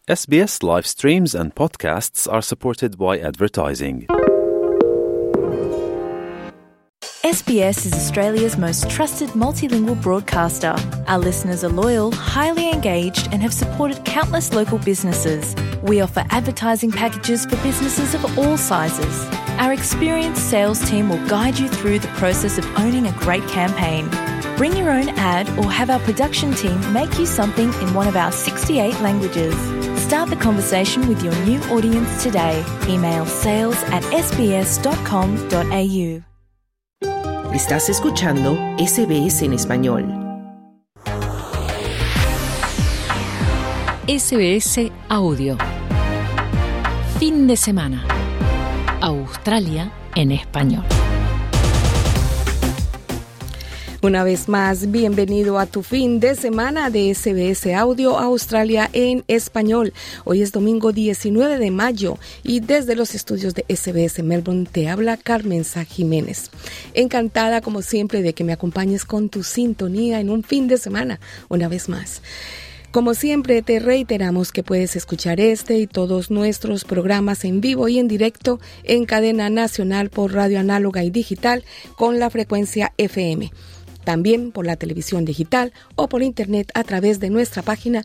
SBS live streams and podcasts are supported by advertising. SBS is Australia's most trusted multilingual broadcaster. Our listeners are loyal, highly engaged, and have supported countless local businesses. We offer advertising packages for businesses of all sizes. Our experienced sales team will guide you through the process of owning a great campaign. Bring your own ad or have our production team make you something in one of our 68 languages. Start the conversation with your new audience today. Email sales@sbs.com.au. Estás escuchando SBS en español. SBS Audio. Fin de semana. Australia en español. Una vez más, bienvenido a tu fin de semana de SBS Audio Australia en español. Hoy es domingo 19 de mayo y desde los estudios de SBS Melbourne te habla Carmenza Jiménez. Encantada como siempre de que me acompañes con tu sintonía en un fin de semana una vez más. Como siempre, te reiteramos que puedes escuchar este y todos nuestros programas en vivo y en directo en cadena nacional por radio análoga y digital con la frecuencia FM. También por la televisión digital o por internet a través de nuestra página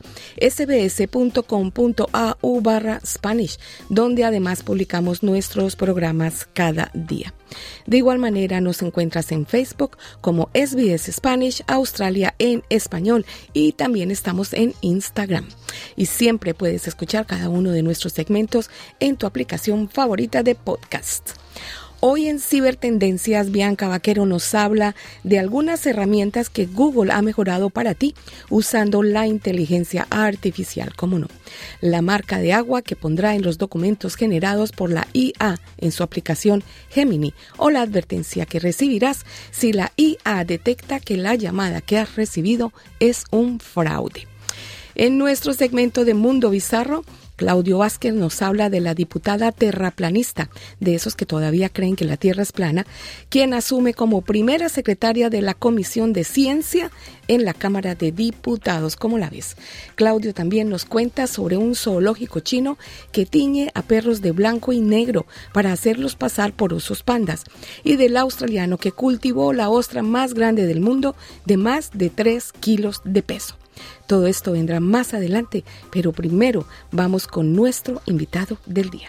sbs.com.au/Spanish, donde además publicamos nuestros programas cada día. De igual manera nos encuentras en Facebook como SBS Spanish Australia en español y también estamos en Instagram. Y siempre puedes escuchar cada uno de nuestros segmentos en tu aplicación favorita de podcast. Hoy en Cibertendencias, Bianca Vaquero nos habla de algunas herramientas que Google ha mejorado para ti usando la inteligencia artificial, ¿cómo no? La marca de agua que pondrá en los documentos generados por la IA en su aplicación Gemini o la advertencia que recibirás si la IA detecta que la llamada que has recibido es un fraude. En nuestro segmento de Mundo Bizarro, Claudio Vázquez nos habla de la diputada terraplanista, de esos que todavía creen que la Tierra es plana, quien asume como primera secretaria de la Comisión de Ciencia en la Cámara de Diputados. ¿Cómo la ves? Claudio también nos cuenta sobre un zoológico chino que tiñe a perros de blanco y negro para hacerlos pasar por osos pandas, y del australiano que cultivó la ostra más grande del mundo de más de 3 kilos de peso. Todo esto vendrá más adelante, pero primero vamos con nuestro invitado del día.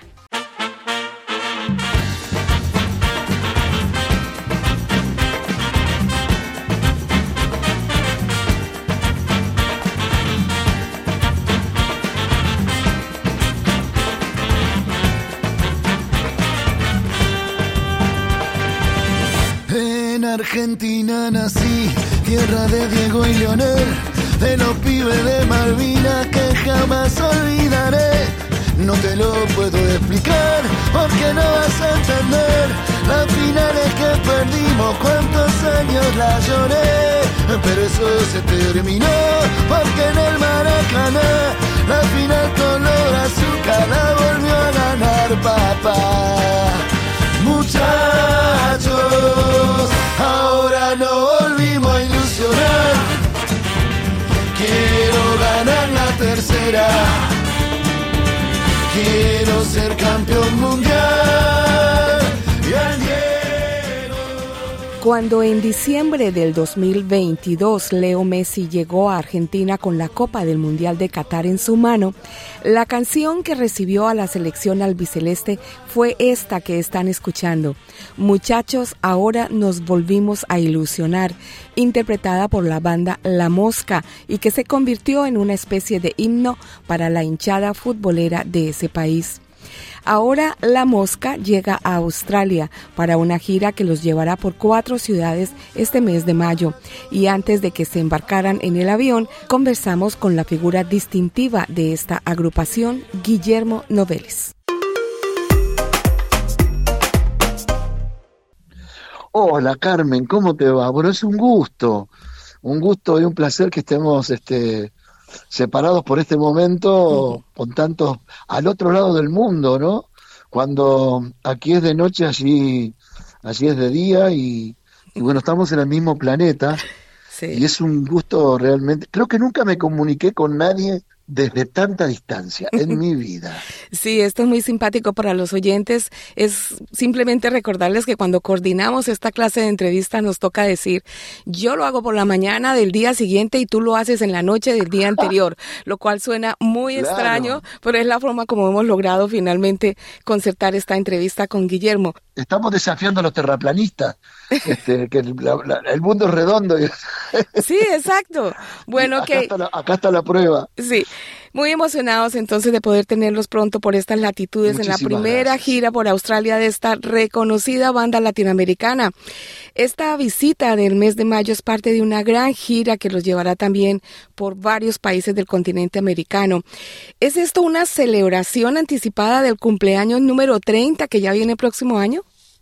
En Argentina nací, tierra de Diego y Leonel, de los pibes de Malvinas que jamás olvidaré. No te lo puedo explicar porque no vas a entender las finales que perdimos, cuántos años la lloré, pero eso se terminó porque en el Maracaná la final color azúcar la volvió a ganar papá. Muchachos, ahora no volvimos a ilusionar. Quiero ganar la tercera. Quiero ser campeón mundial. Y al Diego. Cuando en diciembre del 2022 Leo Messi llegó a Argentina con la Copa del Mundial de Qatar en su mano, la canción que recibió a la selección albiceleste fue esta que están escuchando, Muchachos, ahora nos volvimos a ilusionar, interpretada por la banda La Mosca y que se convirtió en una especie de himno para la hinchada futbolera de ese país. Ahora La Mosca llega a Australia para una gira que los llevará por 4 ciudades este mes de mayo. Y antes de que se embarcaran en el avión, conversamos con la figura distintiva de esta agrupación, Guillermo Novelis. Hola Carmen, ¿cómo te va? Bueno, es un gusto y un placer que estemos separados por este momento, con tantos al otro lado del mundo, ¿no? Cuando aquí es de noche, allí es de día y bueno, estamos en el mismo planeta. Sí. Y es un gusto realmente. Creo que nunca me comuniqué con nadie desde tanta distancia en mi vida. Sí, esto es muy simpático para los oyentes. Es simplemente recordarles que cuando coordinamos esta clase de entrevista nos toca decir, yo lo hago por la mañana del día siguiente y tú lo haces en la noche del día anterior, lo cual suena muy extraño, pero es la forma como hemos logrado finalmente concertar esta entrevista con Guillermo. Estamos desafiando a los terraplanistas, que el mundo es redondo. Sí, exacto. Bueno, acá está la prueba. Sí, muy emocionados entonces de poder tenerlos pronto por estas latitudes. Muchísimas en la primera gracias. Gira por Australia de esta reconocida banda latinoamericana. Esta visita del mes de mayo es parte de una gran gira que los llevará también por varios países del continente americano. ¿Es esto una celebración anticipada del cumpleaños número 30 que ya viene el próximo año?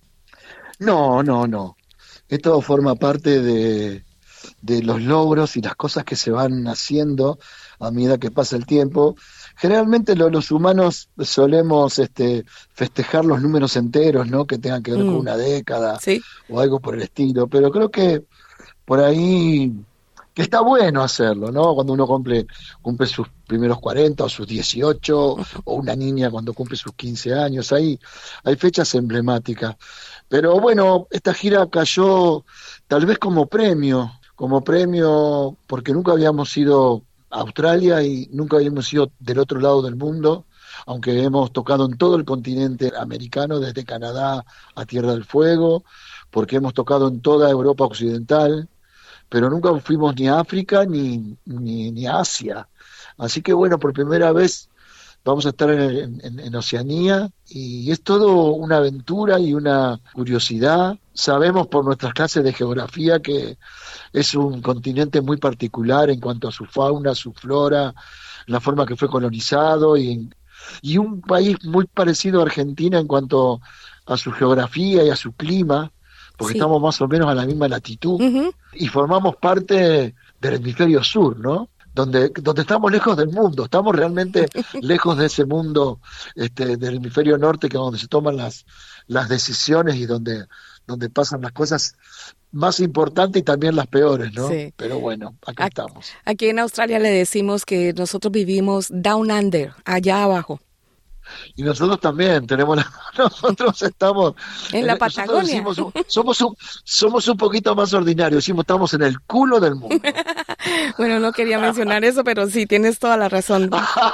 No. Esto forma parte de los logros y las cosas que se van haciendo a medida que pasa el tiempo. Generalmente los humanos solemos festejar los números enteros, ¿no? Que tengan que ver con una década, ¿sí? O algo por el estilo, pero creo que por ahí que está bueno hacerlo, ¿no? Cuando uno cumple sus primeros 40 o sus 18, o una niña cuando cumple sus 15 años, hay fechas emblemáticas. Pero bueno, esta gira cayó tal vez como premio, porque nunca habíamos ido a Australia y nunca habíamos ido del otro lado del mundo, aunque hemos tocado en todo el continente americano, desde Canadá a Tierra del Fuego, porque hemos tocado en toda Europa occidental, pero nunca fuimos ni a África ni a Asia. Así que bueno, por primera vez vamos a estar en Oceanía y es todo una aventura y una curiosidad. Sabemos por nuestras clases de geografía que es un continente muy particular en cuanto a su fauna, su flora, la forma que fue colonizado y un país muy parecido a Argentina en cuanto a su geografía y a su clima, porque sí, estamos más o menos a la misma latitud, y formamos parte del hemisferio sur, ¿no? Donde estamos lejos del mundo, estamos realmente lejos de ese mundo del hemisferio norte, que es donde se toman las decisiones y donde pasan las cosas más importantes y también las peores, ¿no? Sí. Pero bueno, acá estamos. Aquí en Australia le decimos que nosotros vivimos down under, allá abajo. Y nosotros también nosotros estamos en la Patagonia. Somos un poquito más ordinarios, decimos estamos en el culo del mundo. Bueno, no quería mencionar eso, pero sí, tienes toda la razón.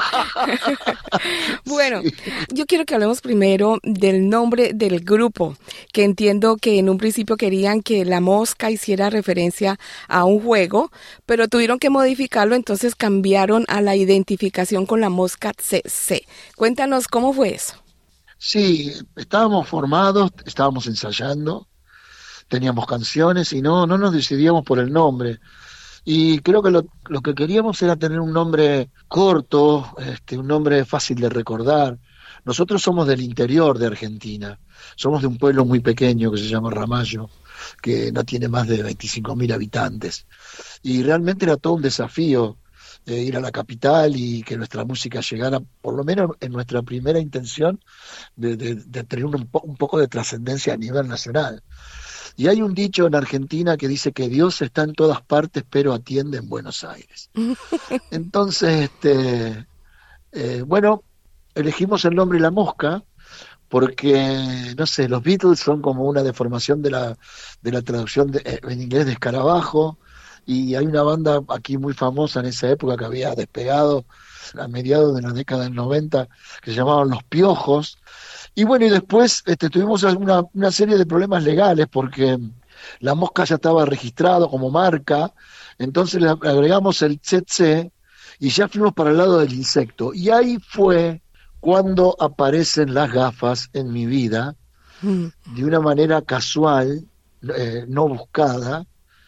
Bueno, sí, yo quiero que hablemos primero del nombre del grupo, que entiendo que en un principio querían que La Mosca hiciera referencia a un juego, pero tuvieron que modificarlo, entonces cambiaron a la identificación con La Mosca CC. Cuéntanos cómo fue eso. Sí, estábamos formados, estábamos ensayando, teníamos canciones y no nos decidíamos por el nombre. Y creo que lo que queríamos era tener un nombre corto, un nombre fácil de recordar. Nosotros somos del interior de Argentina, somos de un pueblo muy pequeño que se llama Ramallo, que no tiene más de 25.000 habitantes. Y realmente era todo un desafío ir a la capital y que nuestra música llegara, por lo menos en nuestra primera intención, de tener un poco de trascendencia a nivel nacional. Y hay un dicho en Argentina que dice que Dios está en todas partes, pero atiende en Buenos Aires. Entonces, bueno, elegimos el nombre La Mosca, porque, no sé, los Beatles son como una deformación de la traducción en inglés de escarabajo, y hay una banda aquí muy famosa en esa época que había despegado a mediados de la década del 90, que se llamaban Los Piojos. Y bueno, y después tuvimos una serie de problemas legales porque La Mosca ya estaba registrado como marca, entonces le agregamos el CC y ya fuimos para el lado del insecto. Y ahí fue cuando aparecen las gafas en mi vida, de una manera casual, no buscada.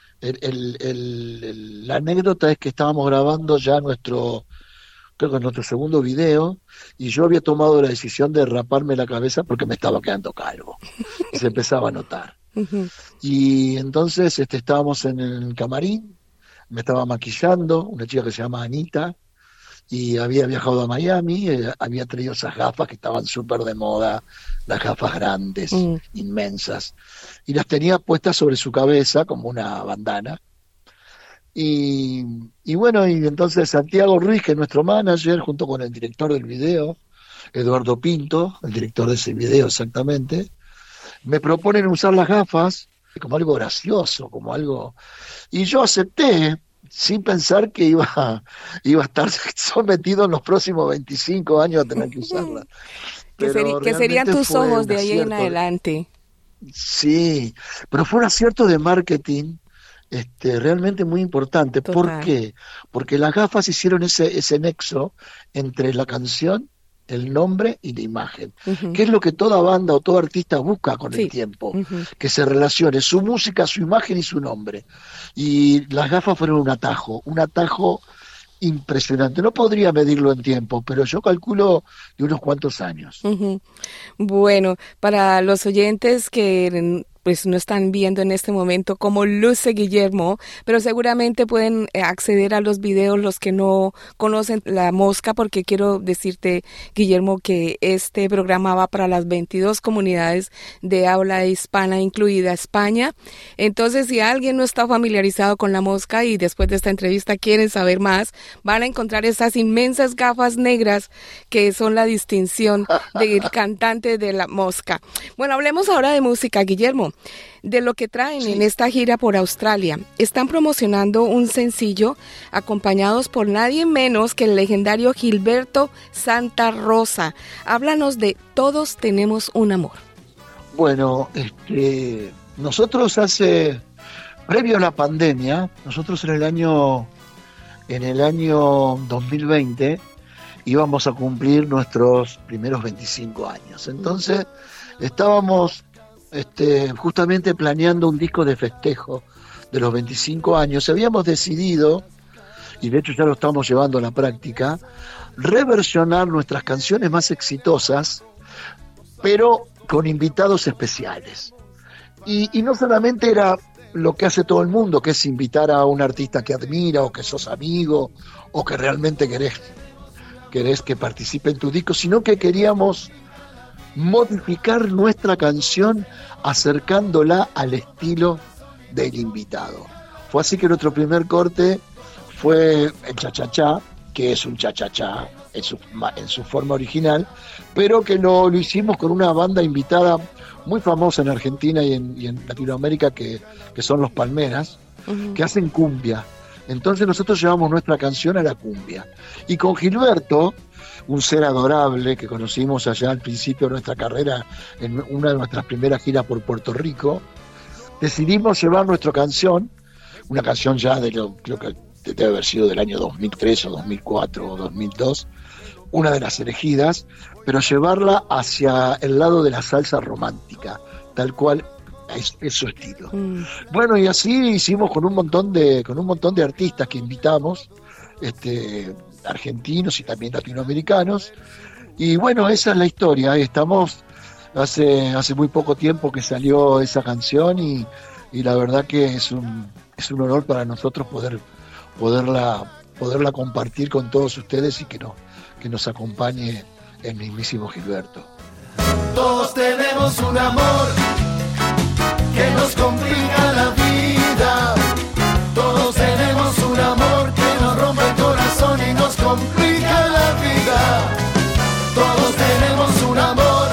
La anécdota es que estábamos grabando ya creo que nuestro segundo video, y yo había tomado la decisión de raparme la cabeza porque me estaba quedando calvo, y se empezaba a notar. Y entonces estábamos en el camarín, me estaba maquillando, una chica que se llama Anita, y había viajado a Miami, había traído esas gafas que estaban súper de moda, las gafas grandes, inmensas, y las tenía puestas sobre su cabeza como una bandana. Y bueno, y entonces Santiago Ruiz, que es nuestro manager, junto con el director del video, Eduardo Pinto, el director de ese video exactamente, me proponen usar las gafas como algo gracioso, como algo... Y yo acepté, sin pensar que iba a estar sometido en los próximos 25 años a tener que usarlas. Que serían tus ojos de ahí en adelante. Sí, pero fue un acierto de marketing realmente muy importante. Total. ¿Por qué? Porque las gafas hicieron ese nexo entre la canción, el nombre y la imagen, que es lo que toda banda o todo artista busca con el tiempo, que se relacione su música, su imagen y su nombre. Y las gafas fueron un atajo impresionante. No podría medirlo en tiempo, pero yo calculo de unos cuantos años. Bueno, para los oyentes que pues no están viendo en este momento cómo luce Guillermo, pero seguramente pueden acceder a los videos los que no conocen La Mosca, porque quiero decirte, Guillermo, que este programa va para las 22 comunidades de habla hispana, incluida España. Entonces, si alguien no está familiarizado con La Mosca y después de esta entrevista quieren saber más, van a encontrar esas inmensas gafas negras que son la distinción del cantante de La Mosca. Bueno, hablemos ahora de música, Guillermo, de lo que traen en esta gira por Australia. Están promocionando un sencillo acompañados por nadie menos que el legendario Gilberto Santa Rosa. Háblanos de Todos Tenemos un Amor. Bueno, nosotros previo a la pandemia, nosotros en el año 2020 íbamos a cumplir nuestros primeros 25 años. Entonces estábamos justamente planeando un disco de festejo de los 25 años. Habíamos decidido, y de hecho ya lo estamos llevando a la práctica, reversionar nuestras canciones más exitosas, pero con invitados especiales. Y no solamente era lo que hace todo el mundo, que es invitar a un artista que admira, o que sos amigo, o que realmente querés que participe en tu disco, sino que queríamos modificar nuestra canción acercándola al estilo del invitado. Fue así que nuestro primer corte fue el cha-cha-cha, que es un cha-cha-cha en su forma original, pero que lo hicimos con una banda invitada muy famosa en Argentina y en Latinoamérica, que son los Palmeras, que hacen cumbia. Entonces nosotros llevamos nuestra canción a la cumbia. Y con Gilberto, un ser adorable que conocimos allá al principio de nuestra carrera, en una de nuestras primeras giras por Puerto Rico, decidimos llevar nuestra canción, una canción ya creo que debe haber sido del año 2003 o 2004 o 2002, una de las elegidas, pero llevarla hacia el lado de la salsa romántica, tal cual es su estilo. Bueno, y así hicimos con un montón de artistas que invitamos, argentinos y también latinoamericanos, y bueno, esa es la historia. Estamos hace muy poco tiempo que salió esa canción, y la verdad que es un honor para nosotros poderla compartir con todos ustedes y que nos acompañe el mismísimo Gilberto. Todos tenemos un amor que nos complica la vida. Todos tenemos un amor que nos rompe el corazón y nos complica la vida. Todos tenemos un amor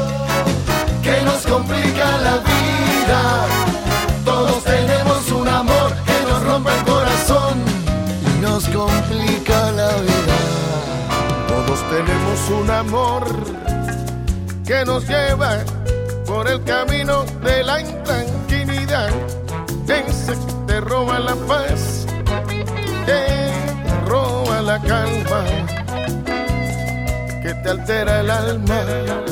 que nos complica la vida. Todos tenemos un amor que nos rompe el corazón y nos complica la vida. Todos tenemos un amor que nos lleva por el camino de la intranquilidad. Ese que te roba la paz, que te roba la calma, que te altera el alma.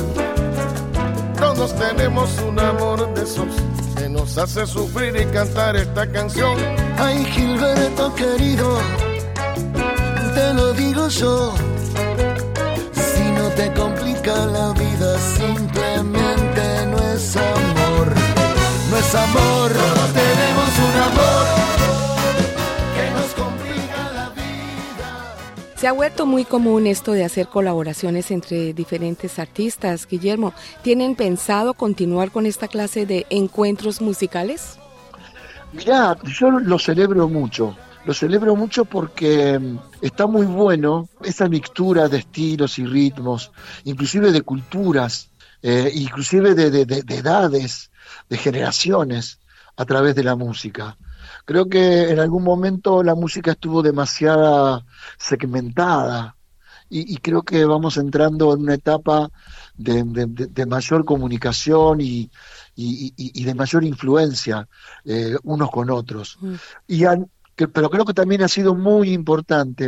Todos tenemos un amor de esos que nos hace sufrir y cantar esta canción. Ay, Gilberto querido, te lo digo yo. Si no te complica la vida, simplemente no es amor. No es amor. Todos tenemos un amor que nos complica la vida. Se ha vuelto muy común esto de hacer colaboraciones entre diferentes artistas. Guillermo, ¿tienen pensado continuar con esta clase de encuentros musicales? Mirá, yo lo celebro mucho, Lo celebro mucho porque está muy bueno esa mixtura de estilos y ritmos, inclusive de culturas, inclusive de edades, de generaciones, a través de la música. Creo que en algún momento la música estuvo demasiado segmentada y creo que vamos entrando en una etapa de mayor comunicación y de mayor influencia unos con otros. Pero creo que también ha sido muy importante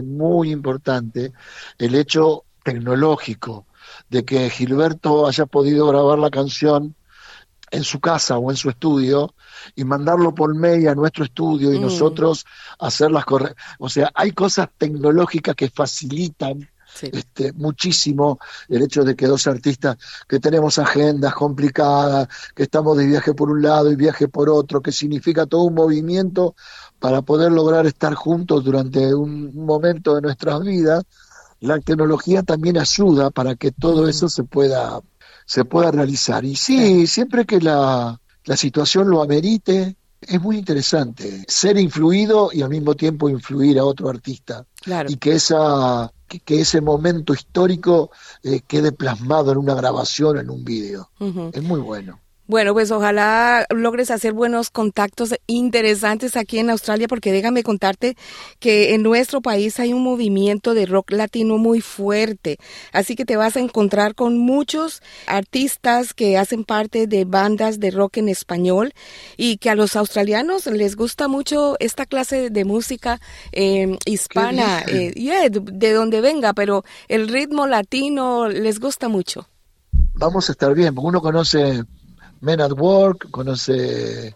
el hecho tecnológico de que Gilberto haya podido grabar la canción en su casa o en su estudio y mandarlo por mail a nuestro estudio y nosotros hacerlas correctas. O sea, hay cosas tecnológicas que facilitan muchísimo el hecho de que dos artistas que tenemos agendas complicadas, que estamos de viaje por un lado y viaje por otro, que significa todo un movimiento para poder lograr estar juntos durante un momento de nuestras vidas. La tecnología también ayuda para que todo eso se pueda realizar. Y sí, siempre que la situación lo amerite, es muy interesante ser influido y al mismo tiempo influir a otro artista. Claro. Y que ese momento histórico quede plasmado en una grabación, en un video. Es muy bueno. Bueno, pues ojalá logres hacer buenos contactos interesantes aquí en Australia, porque déjame contarte que en nuestro país hay un movimiento de rock latino muy fuerte, así que te vas a encontrar con muchos artistas que hacen parte de bandas de rock en español y que a los australianos les gusta mucho esta clase de música hispana, de donde venga, pero el ritmo latino les gusta mucho. Vamos a estar bien, porque uno conoce Men at Work, conoce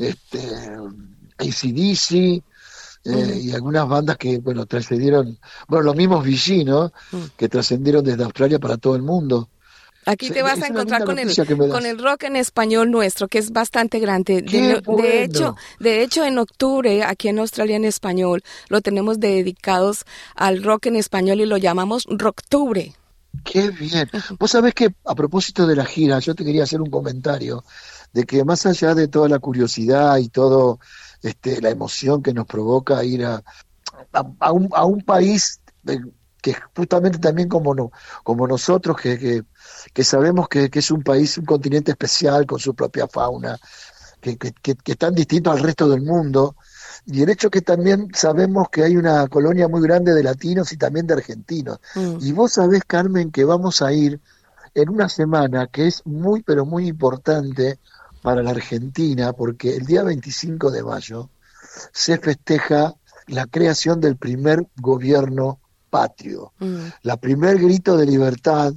AC/DC y algunas bandas que, bueno, trascendieron, los mismos Vichy, ¿no? Que trascendieron desde Australia para todo el mundo. Aquí te vas a encontrar con el rock en español nuestro, que es bastante grande. De hecho, en octubre, aquí en Australia en español, lo tenemos dedicados al rock en español y lo llamamos Rocktubre. ¡Qué bien! Vos sabés que, a propósito de la gira, yo te quería hacer un comentario de que más allá de toda la curiosidad y todo la emoción que nos provoca ir a un país que justamente también como nosotros, que sabemos que es un país, un continente especial con su propia fauna, que es tan distinto al resto del mundo, y el hecho que también sabemos que hay una colonia muy grande de latinos y también de argentinos. Y vos sabés, Carmen, que vamos a ir en una semana que es muy, pero muy importante para la Argentina, porque el día 25 de mayo se festeja la creación del primer gobierno patrio, la primer grito de libertad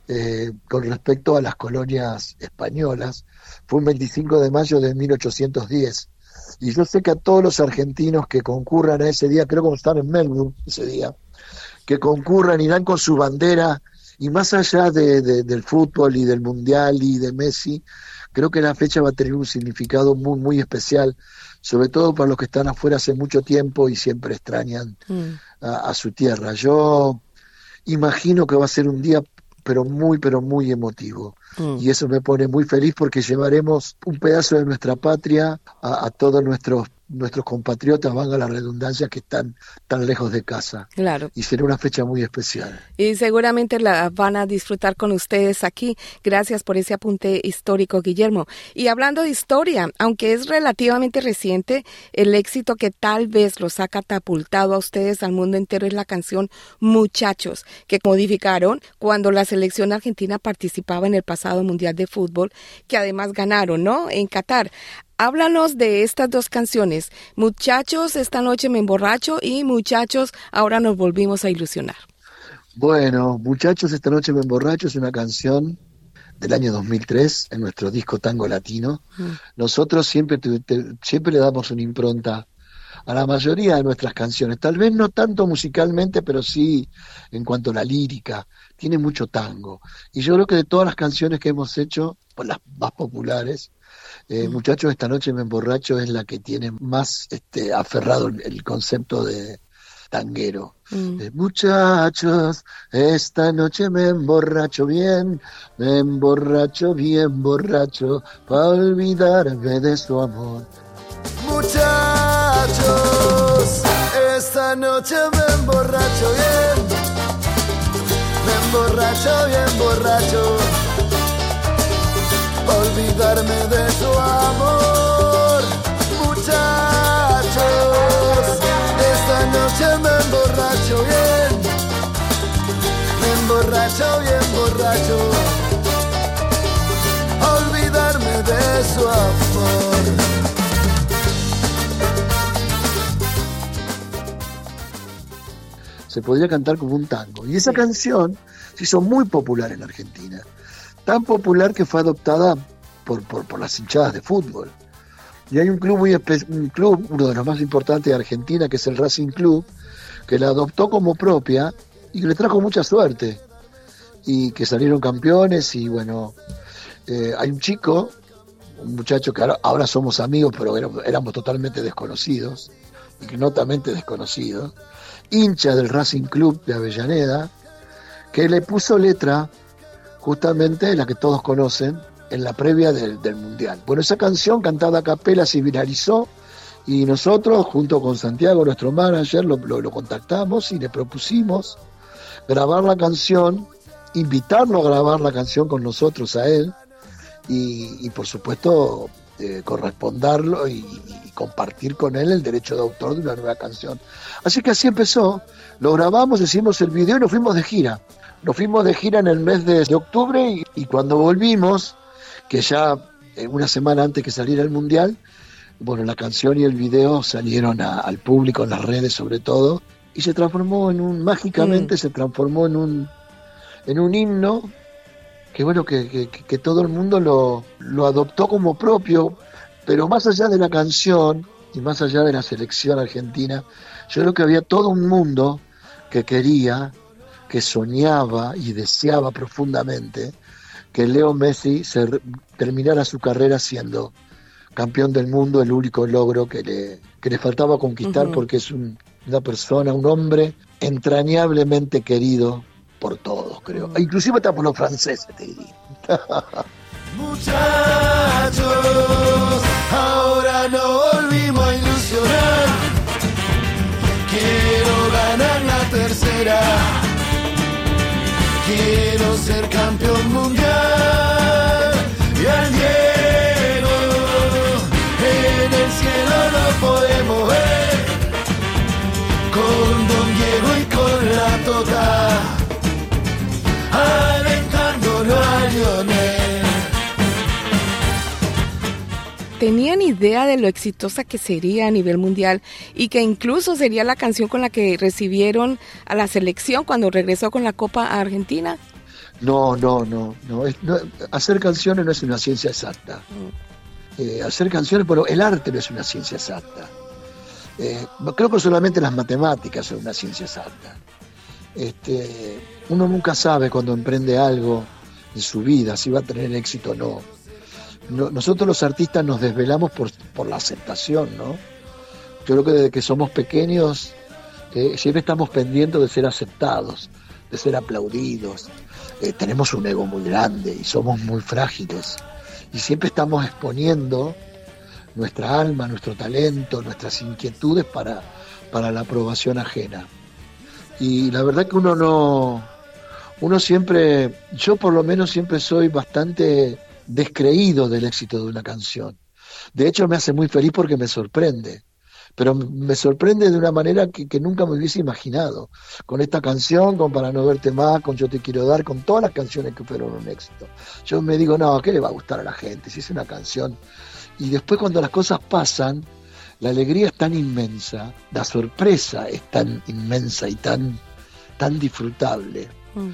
con respecto a las colonias españolas, fue un 25 de mayo de 1810. Y yo sé que a todos los argentinos que concurran a ese día, creo que están en Melbourne ese día, que concurran, irán con su bandera, y más allá del fútbol y del mundial y de Messi, creo que la fecha va a tener un significado muy, muy especial, sobre todo para los que están afuera hace mucho tiempo y siempre extrañan a su tierra. Yo imagino que va a ser un día pero muy emotivo. Y eso me pone muy feliz porque llevaremos un pedazo de nuestra patria a todos nuestros compatriotas, valga la redundancia, que están tan lejos de casa. Claro. Y será una fecha muy especial. Y seguramente la van a disfrutar con ustedes aquí. Gracias por ese apunte histórico, Guillermo. Y hablando de historia, aunque es relativamente reciente, el éxito que tal vez los ha catapultado a ustedes al mundo entero es la canción Muchachos, que modificaron cuando la selección argentina participaba en el pasado Mundial de Fútbol, que además ganaron, ¿no?, en Qatar. Háblanos de estas dos canciones, Muchachos, esta noche me emborracho, y Muchachos, ahora nos volvimos a ilusionar. Bueno, Muchachos, esta noche me emborracho es una canción del año 2003 en nuestro disco Tango Latino. Nosotros siempre le damos una impronta a la mayoría de nuestras canciones, tal vez no tanto musicalmente, pero sí en cuanto a la lírica, tiene mucho tango. Y yo creo que de todas las canciones que hemos hecho, pues las más populares, Muchachos, esta noche me emborracho es la que tiene más aferrado el concepto de tanguero. Muchachos, esta noche me emborracho bien borracho, para olvidarme de su amor. Muchachos, Esta noche me emborracho bien, bien borracho, olvidarme de su amor, muchachos. Esta noche me emborracho bien borracho, olvidarme de su amor. Se podría cantar como un tango. Y esa canción se hizo muy popular en Argentina. Tan popular que fue adoptada por las hinchadas de fútbol. Y hay un club uno de los más importantes de Argentina, que es el Racing Club, que la adoptó como propia y que le trajo mucha suerte. Y que salieron campeones y bueno, hay un muchacho que ahora somos amigos, pero éramos totalmente desconocidos, ignotamente desconocidos, hincha del Racing Club de Avellaneda, que le puso letra justamente la que todos conocen en la previa del Mundial. Bueno, esa canción cantada a capela se viralizó y nosotros, junto con Santiago, nuestro manager, lo contactamos y le propusimos grabar la canción, invitarlo a grabar la canción con nosotros a él y por supuesto corresponderlo y compartir con él el derecho de autor de una nueva canción. Así que así empezó, lo grabamos, hicimos el video y nos fuimos de gira. Nos fuimos de gira en el mes de octubre y cuando volvimos, que ya una semana antes que saliera el Mundial, bueno, la canción y el video salieron al público, en las redes sobre todo, y se transformó mágicamente se transformó en un himno que bueno, que todo el mundo lo adoptó como propio, pero más allá de la canción y más allá de la selección argentina, yo creo que había todo un mundo que quería, que soñaba y deseaba profundamente que Leo Messi terminara su carrera siendo campeón del mundo, el único logro que le faltaba conquistar, porque es una persona, un hombre entrañablemente querido por todos, creo. Inclusive hasta por los franceses, te diría. Muchachos, ahora no volvimos a ilusionar. Quiero ganar la tercera. Quiero ser campeón mundial. Y al Diego en el cielo lo podemos ver. Con Don Diego y con la Tota, alentándolo a Lionel. ¿Tenían idea de lo exitosa que sería a nivel mundial y que incluso sería la canción con la que recibieron a la selección cuando regresó con la Copa a Argentina? No. Hacer canciones no es una ciencia exacta. Hacer canciones, pero el arte no es una ciencia exacta. Creo que solamente las matemáticas son una ciencia exacta. Uno nunca sabe cuando emprende algo en su vida si va a tener éxito o no. Nosotros los artistas nos desvelamos por la aceptación, ¿no? Yo creo que desde que somos pequeños siempre estamos pendientes de ser aceptados, de ser aplaudidos. Tenemos un ego muy grande y somos muy frágiles. Y siempre estamos exponiendo nuestra alma, nuestro talento, nuestras inquietudes para la aprobación ajena. Y la verdad que uno siempre, yo por lo menos siempre soy bastante descreído del éxito de una canción. De hecho me hace muy feliz porque me sorprende, pero me sorprende de una manera que nunca me hubiese imaginado. Con esta canción, con Para no verte más, con Yo te quiero dar, con todas las canciones que fueron un éxito. Yo me digo, no, ¿qué le va a gustar a la gente si es una canción? Y después cuando las cosas pasan, la alegría es tan inmensa, la sorpresa es tan inmensa y tan disfrutable.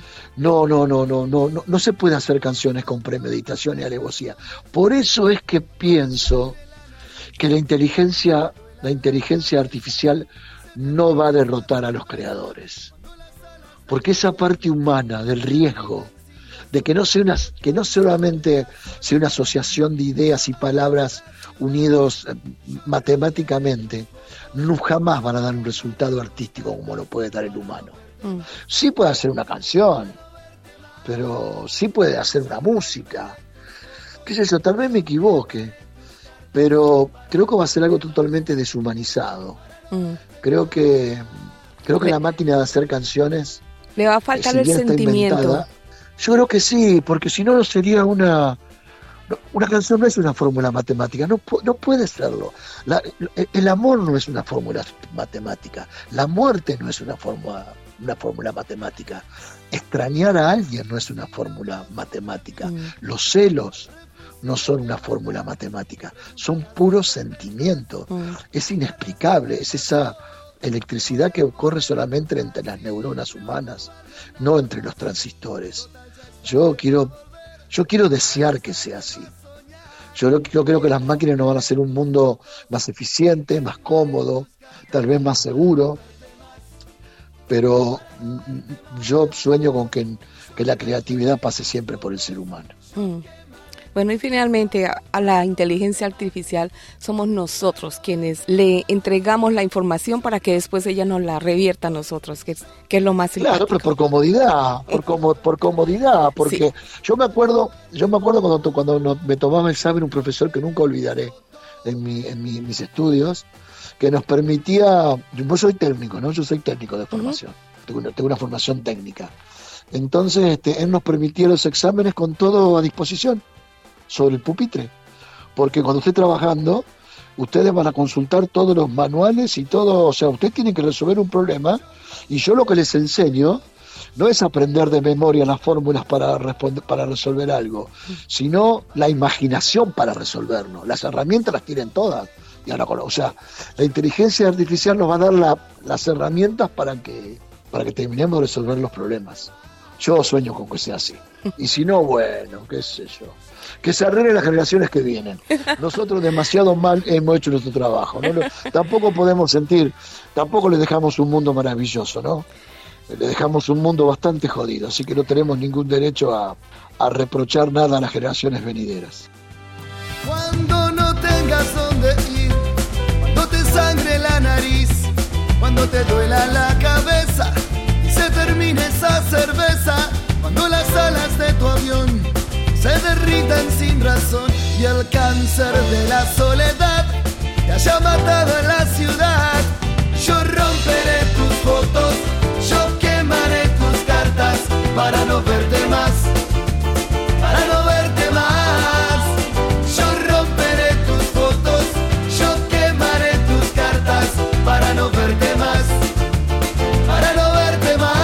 No se puede hacer canciones con premeditación y alevosía. Por eso es que pienso que la inteligencia artificial no va a derrotar a los creadores. Porque esa parte humana del riesgo, de que no solamente sea una asociación de ideas y palabras unidos matemáticamente, no jamás van a dar un resultado artístico como lo puede dar el humano. Sí puede hacer una canción, pero sí puede hacer una música. ¿Qué sé yo? Tal vez me equivoque, pero creo que va a ser algo totalmente deshumanizado. Creo que Creo que la máquina de hacer canciones... Le va a faltar el sentimiento. Yo creo que sí, porque si no sería una canción, no es una fórmula matemática, no puede serlo. El amor no es una fórmula matemática, la muerte no es una fórmula matemática, extrañar a alguien no es una fórmula matemática, los celos no son una fórmula matemática, son puros sentimientos, es inexplicable, es esa electricidad que ocurre solamente entre las neuronas humanas, no entre los transistores. Yo quiero desear que sea así. Yo creo que las máquinas nos van a hacer un mundo más eficiente, más cómodo, tal vez más seguro, pero yo sueño con que la creatividad pase siempre por el ser humano. Bueno, y finalmente a la inteligencia artificial somos nosotros quienes le entregamos la información para que después ella nos la revierta a nosotros, que es lo más simpático. Claro, pero por comodidad, por comodidad, porque sí. Yo me acuerdo cuando me tomaba el examen un profesor que nunca olvidaré en mis estudios, que nos permitía, yo soy técnico, ¿no? Yo soy técnico de formación, tengo una formación técnica. Entonces, él nos permitía los exámenes con todo a disposición sobre el pupitre, porque cuando esté trabajando ustedes van a consultar todos los manuales y todo, o sea, ustedes tienen que resolver un problema y yo lo que les enseño no es aprender de memoria las fórmulas para resolver algo, sino la imaginación para resolverlo. Las herramientas las tienen todas, o sea, la inteligencia artificial nos va a dar las herramientas para que terminemos de resolver los problemas. Yo sueño con que sea así. Y si no, bueno, qué sé yo. Que se arreglen las generaciones que vienen. Nosotros demasiado mal hemos hecho nuestro trabajo, ¿no? Tampoco les dejamos un mundo maravilloso, ¿no? Le dejamos un mundo bastante jodido, así que no tenemos ningún derecho a reprochar nada a las generaciones venideras. Cuando no tengas dónde ir, cuando te sangre la nariz, cuando te duela la cabeza y se termine esa cerveza, cuando las alas de tu avión se derritan sin razón y el cáncer de la soledad te haya matado en la ciudad, yo romperé tus fotos, yo quemaré tus cartas para no verte más, para no verte más. Yo romperé tus fotos, yo quemaré tus cartas para no verte más, para no verte más.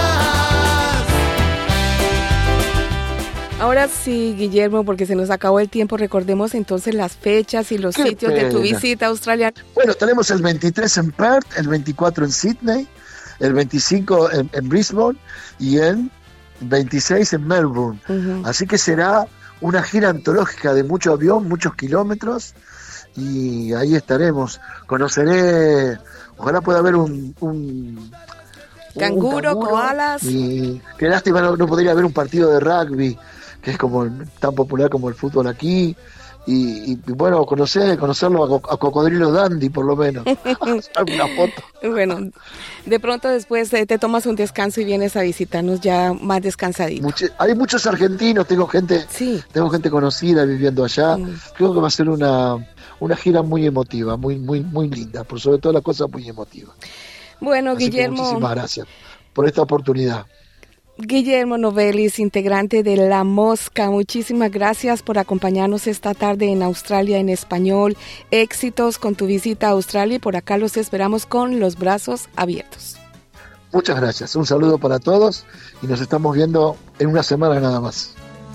Ahora sí, Guillermo, porque se nos acabó el tiempo, recordemos entonces las fechas y los sitios de tu visita a Australia. Bueno, tenemos el 23 en Perth, el 24 en Sydney, el 25 en Brisbane y el 26 en Melbourne. Así que será una gira antológica de mucho avión, muchos kilómetros, y ahí estaremos. Conoceré, ojalá pueda haber un canguro, koalas. Y qué lástima no podría haber un partido de rugby, que es como tan popular como el fútbol aquí. Y bueno, conocerlo a Cocodrilo Dandy, por lo menos. Una foto. Bueno, de pronto después te tomas un descanso y vienes a visitarnos ya más descansadito. Hay muchos argentinos, tengo gente conocida viviendo allá. Creo que va a ser una gira muy emotiva, muy, muy, muy linda, por sobre todo la cosa muy emotiva. Bueno, así Guillermo, muchísimas gracias por esta oportunidad. Guillermo Novelis, integrante de La Mosca, muchísimas gracias por acompañarnos esta tarde en Australia en Español. Éxitos con tu visita a Australia y por acá los esperamos con los brazos abiertos. Muchas gracias, un saludo para todos y nos estamos viendo en una semana nada más.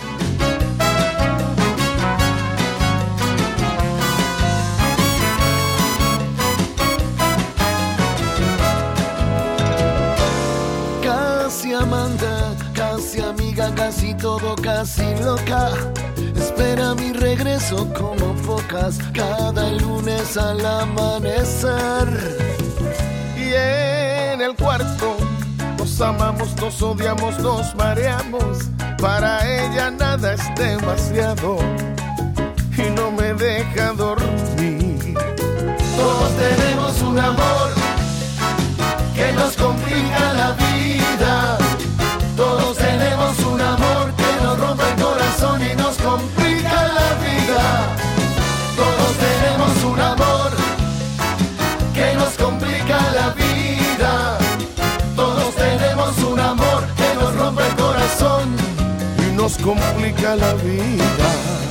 Casi amante, casi amiga, casi todo, casi loca. Espera mi regreso como pocas, cada lunes al amanecer. Y en el cuarto nos amamos, nos odiamos, nos mareamos. Para ella nada es demasiado y no me deja dormir. Todos tenemos un amor que nos complica la vida. Todos tenemos un amor que nos rompe el corazón y nos complica la vida. Todos tenemos un amor que nos complica la vida. nos complica la vida.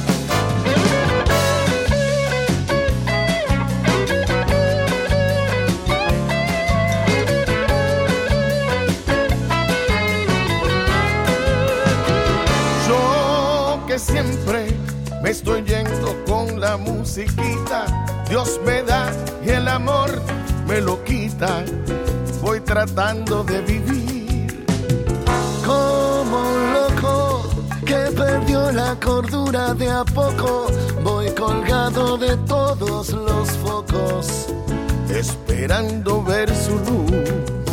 Yo que siempre me estoy yendo con la musiquita, Dios me da y el amor me lo quita. Voy tratando de vivir como un loco que perdió la cordura de a poco. Voy colgado de todos los focos, esperando ver su luz.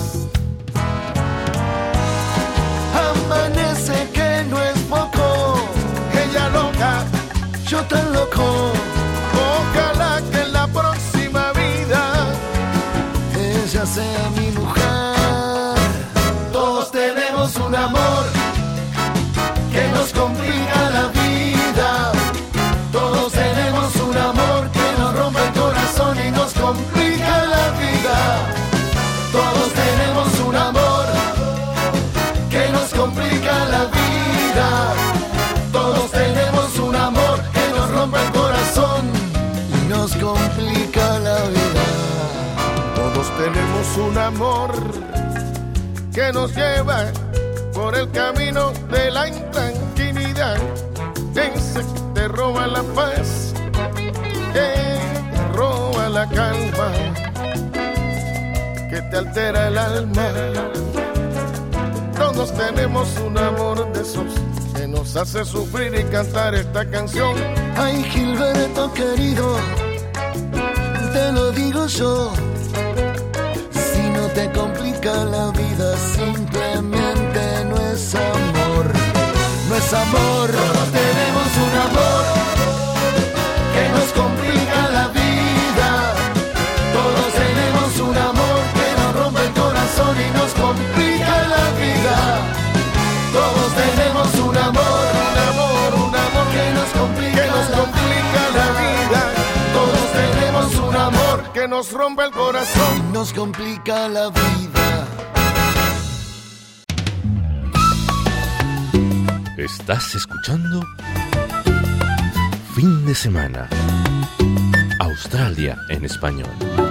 Amanece que no es poco, ella loca, yo tan loco. Ojalá que en la próxima vida ella sea mi mujer. Todos tenemos un amor que nos complica la vida. Todos tenemos un amor que nos rompe el corazón y nos complica la vida. Todos tenemos un amor que nos complica la vida. Todos tenemos un amor que nos rompe el corazón y nos complica la vida. Todos tenemos un amor que nos lleva por el camino de la intranquilidad. Ese que te roba la paz, que te roba la calma, que te altera el alma. Todos tenemos un amor de esos que nos hace sufrir y cantar esta canción. Ay, Gilberto querido, te lo digo yo. Si no te complica la vida, simplemente no es amor. No es amor. Todos tenemos un amor que nos complica la vida. Todos tenemos un amor que nos rompe el corazón y nos complica la vida. Todos tenemos un amor que nos complica la vida. Todos tenemos un amor que nos rompe el corazón y nos complica la vida. Estás escuchando Fin de Semana. Australia en español.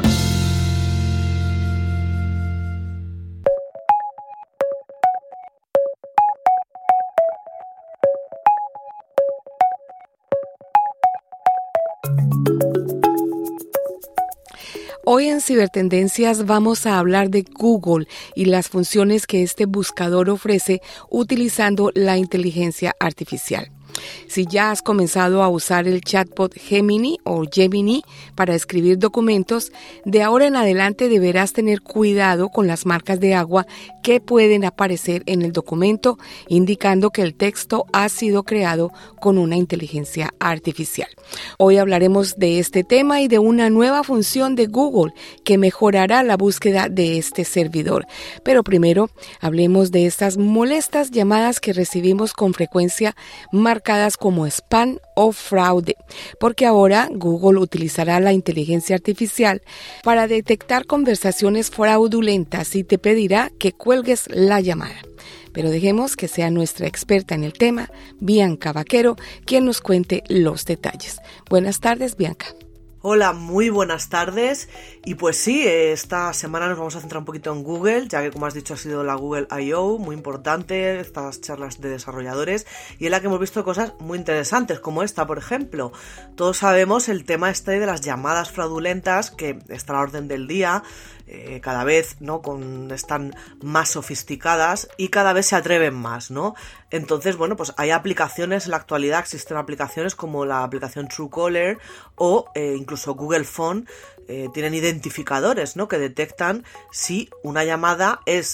Hoy en Cibertendencias vamos a hablar de Google y las funciones que este buscador ofrece utilizando la inteligencia artificial. Si ya has comenzado a usar el chatbot Gemini o Gemini para escribir documentos, de ahora en adelante deberás tener cuidado con las marcas de agua que pueden aparecer en el documento, indicando que el texto ha sido creado con una inteligencia artificial. Hoy hablaremos de este tema y de una nueva función de Google que mejorará la búsqueda de este servidor. Pero primero, hablemos de estas molestas llamadas que recibimos con frecuencia marcadas como spam o fraude, porque ahora Google utilizará la inteligencia artificial para detectar conversaciones fraudulentas y te pedirá que cuelgues la llamada. Pero dejemos que sea nuestra experta en el tema, Bianca Vaquero, quien nos cuente los detalles. Buenas tardes, Bianca. Hola, muy buenas tardes. Y pues sí, esta semana nos vamos a centrar un poquito en Google, ya que como has dicho ha sido la Google I.O., muy importante, estas charlas de desarrolladores, y en la que hemos visto cosas muy interesantes, como esta, por ejemplo. Todos sabemos el tema este de las llamadas fraudulentas, que está a la orden del día, cada vez, ¿no? Están más sofisticadas y cada vez se atreven más, ¿no? Entonces, bueno, pues hay aplicaciones, en la actualidad existen aplicaciones como la aplicación Truecaller o incluso Google Phone, tienen identificadores, ¿no? Que detectan si una llamada es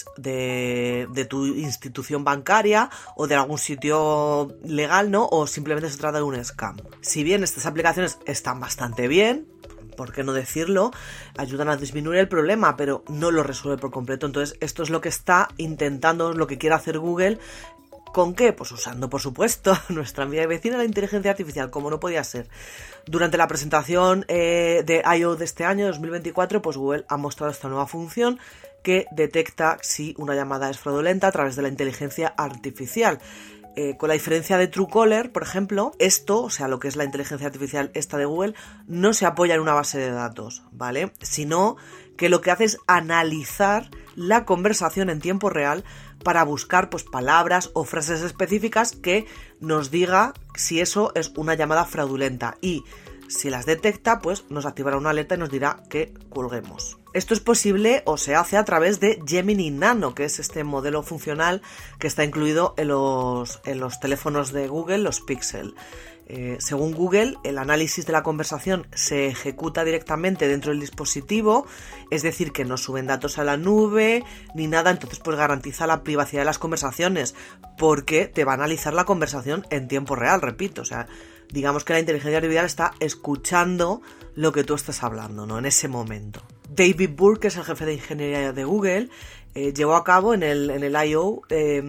de tu institución bancaria o de algún sitio legal, ¿no? O simplemente se trata de un scam. Si bien estas aplicaciones están bastante bien, ¿por qué no decirlo? Ayudan a disminuir el problema, pero no lo resuelve por completo. Entonces, esto es lo que está intentando, lo que quiere hacer Google. ¿Con qué? Pues usando, por supuesto, nuestra amiga y vecina, la inteligencia artificial, como no podía ser. Durante la presentación de I.O. de este año, 2024, pues Google ha mostrado esta nueva función que detecta si una llamada es fraudulenta a través de la inteligencia artificial. con la diferencia de Truecaller, por ejemplo, esto, o sea, lo que es la inteligencia artificial esta de Google, no se apoya en una base de datos, ¿vale? Sino que lo que hace es analizar la conversación en tiempo real para buscar pues palabras o frases específicas que nos diga si eso es una llamada fraudulenta, y si las detecta, pues nos activará una alerta y nos dirá que colguemos. Esto es posible o se hace a través de Gemini Nano, que es este modelo funcional que está incluido en los teléfonos de Google, los Pixel. Según Google, el análisis de la conversación se ejecuta directamente dentro del dispositivo, es decir, que no suben datos a la nube ni nada, entonces pues garantiza la privacidad de las conversaciones, porque te va a analizar la conversación en tiempo real, repito, o sea, digamos que la inteligencia artificial está escuchando lo que tú estás hablando, ¿no? En ese momento. David Burke, que es el jefe de ingeniería de Google, llevó a cabo en el I.O.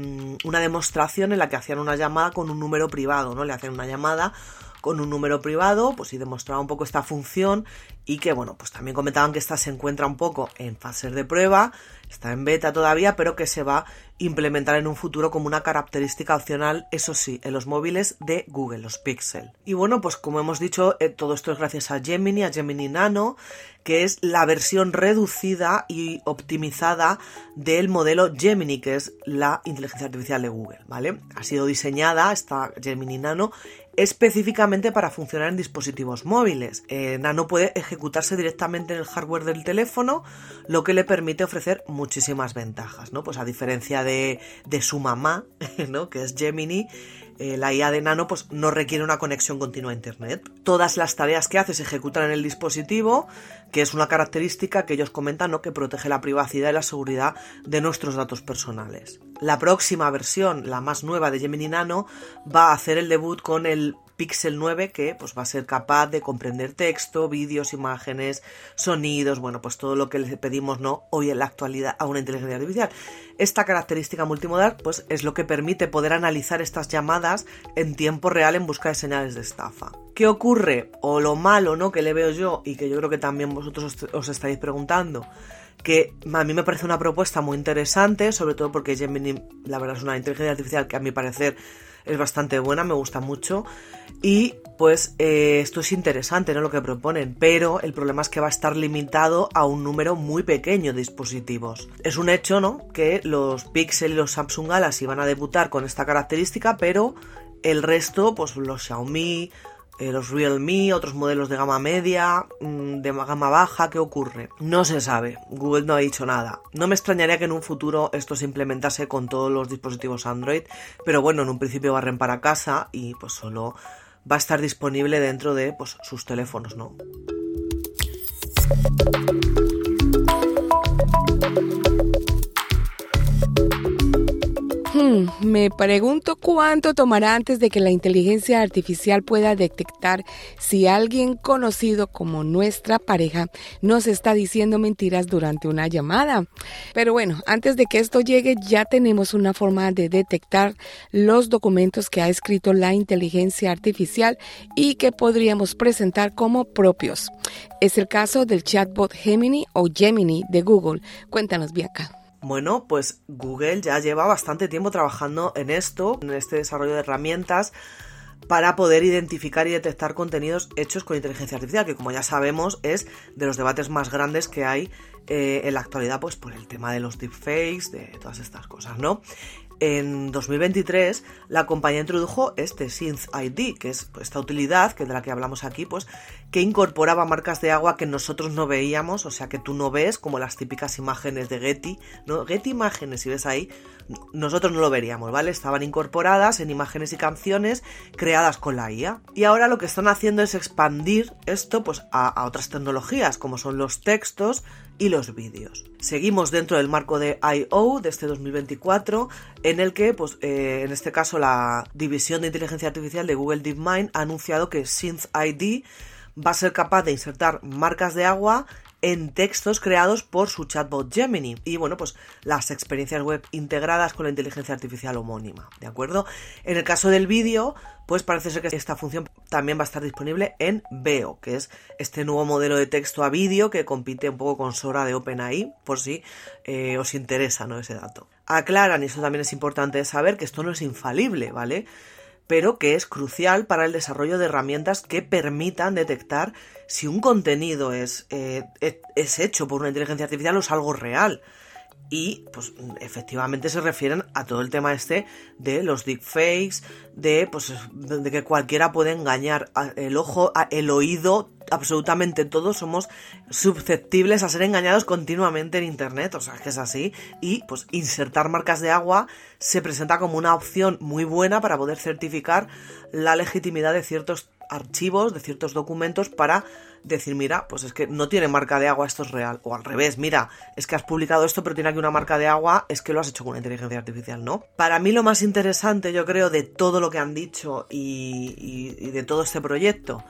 Una demostración en la que hacían una llamada con un número privado, ¿no? Le hacían una llamada con un número privado, pues y demostraba un poco esta función, y que, bueno, pues también comentaban que esta se encuentra un poco en fase de prueba, está en beta todavía, pero que se va a implementar en un futuro como una característica opcional, eso sí, en los móviles de Google, los Pixel. Y bueno, pues como hemos dicho, todo esto es gracias a Gemini Nano, que es la versión reducida y optimizada del modelo Gemini, que es la inteligencia artificial de Google, ¿vale? Ha sido diseñada esta Gemini Nano específicamente para funcionar en dispositivos móviles. Nano puede ejecutarse directamente en el hardware del teléfono, lo que le permite ofrecer muchísimas ventajas, ¿no? Pues a diferencia de su mamá, ¿no? Que es Gemini, la IA de Nano pues no requiere una conexión continua a internet. Todas las tareas que hace se ejecutan en el dispositivo, que es una característica que ellos comentan, ¿no? Que protege la privacidad y la seguridad de nuestros datos personales. La próxima versión, la más nueva de Gemini Nano, va a hacer el debut con el Pixel 9, que pues va a ser capaz de comprender texto, vídeos, imágenes, sonidos, bueno, pues todo lo que le pedimos, ¿no? Hoy en la actualidad a una inteligencia artificial. Esta característica multimodal pues es lo que permite poder analizar estas llamadas en tiempo real en busca de señales de estafa. ¿Qué ocurre? O lo malo, ¿no? Que le veo yo, y que yo creo que también vosotros os estáis preguntando, que a mí me parece una propuesta muy interesante, sobre todo porque Gemini, la verdad, es una inteligencia artificial que a mi parecer es bastante buena, me gusta mucho, y pues esto es interesante, ¿no? Lo que proponen, pero el problema es que va a estar limitado a un número muy pequeño de dispositivos. Es un hecho, ¿no? Que los Pixel y los Samsung Galaxy van a debutar con esta característica, pero el resto, pues los Xiaomi, los Realme, otros modelos de gama media, de gama baja, ¿qué ocurre? No se sabe, Google no ha dicho nada. No me extrañaría que en un futuro esto se implementase con todos los dispositivos Android, pero bueno, en un principio barren para casa y pues solo va a estar disponible dentro de pues sus teléfonos, ¿no? Me pregunto cuánto tomará antes de que la inteligencia artificial pueda detectar si alguien conocido como nuestra pareja nos está diciendo mentiras durante una llamada. Pero bueno, antes de que esto llegue ya tenemos una forma de detectar los documentos que ha escrito la inteligencia artificial y que podríamos presentar como propios. Es el caso del chatbot Gemini o Gemini de Google. Cuéntanos, Bianca. Bueno, pues Google ya lleva bastante tiempo trabajando en esto, en este desarrollo de herramientas para poder identificar y detectar contenidos hechos con inteligencia artificial, que como ya sabemos es de los debates más grandes que hay en la actualidad, pues por el tema de los deepfakes, de todas estas cosas, ¿no? En 2023 la compañía introdujo este Synth ID, que es esta utilidad que de la que hablamos aquí, pues que incorporaba marcas de agua que nosotros no veíamos, o sea que tú no ves, como las típicas imágenes de Getty, ¿no? Getty Imágenes, si ves ahí, nosotros no lo veríamos, ¿vale? Estaban incorporadas en imágenes y canciones creadas con la IA. Y ahora lo que están haciendo es expandir esto pues a otras tecnologías, como son los textos y los vídeos. Seguimos dentro del marco de I.O. de este 2024, en el que, pues, en este caso, la división de inteligencia artificial de Google DeepMind ha anunciado que Synth ID va a ser capaz de insertar marcas de agua en textos creados por su chatbot Gemini y bueno, pues las experiencias web integradas con la inteligencia artificial homónima, ¿de acuerdo? En el caso del vídeo, pues parece ser que esta función también va a estar disponible en Veo, que es este nuevo modelo de texto a vídeo que compite un poco con Sora de OpenAI, por si os interesa, ¿no?, ese dato. Aclaran, y eso también es importante saber, que esto no es infalible, ¿vale? Pero que es crucial para el desarrollo de herramientas que permitan detectar si un contenido es hecho por una inteligencia artificial o es algo real. Y pues efectivamente se refieren a todo el tema de los deepfakes, de que cualquiera puede engañar el ojo, el oído, absolutamente todos somos susceptibles a ser engañados continuamente en internet, o sea, que es así. Y pues insertar marcas de agua se presenta como una opción muy buena para poder certificar la legitimidad de ciertos archivos, de ciertos documentos, para decir, mira, pues es que no tiene marca de agua, esto es real. O al revés, mira, es que has publicado esto pero tiene aquí una marca de agua, es que lo has hecho con una inteligencia artificial, ¿no? Para mí lo más interesante, yo creo, de todo lo que han dicho y de todo este proyecto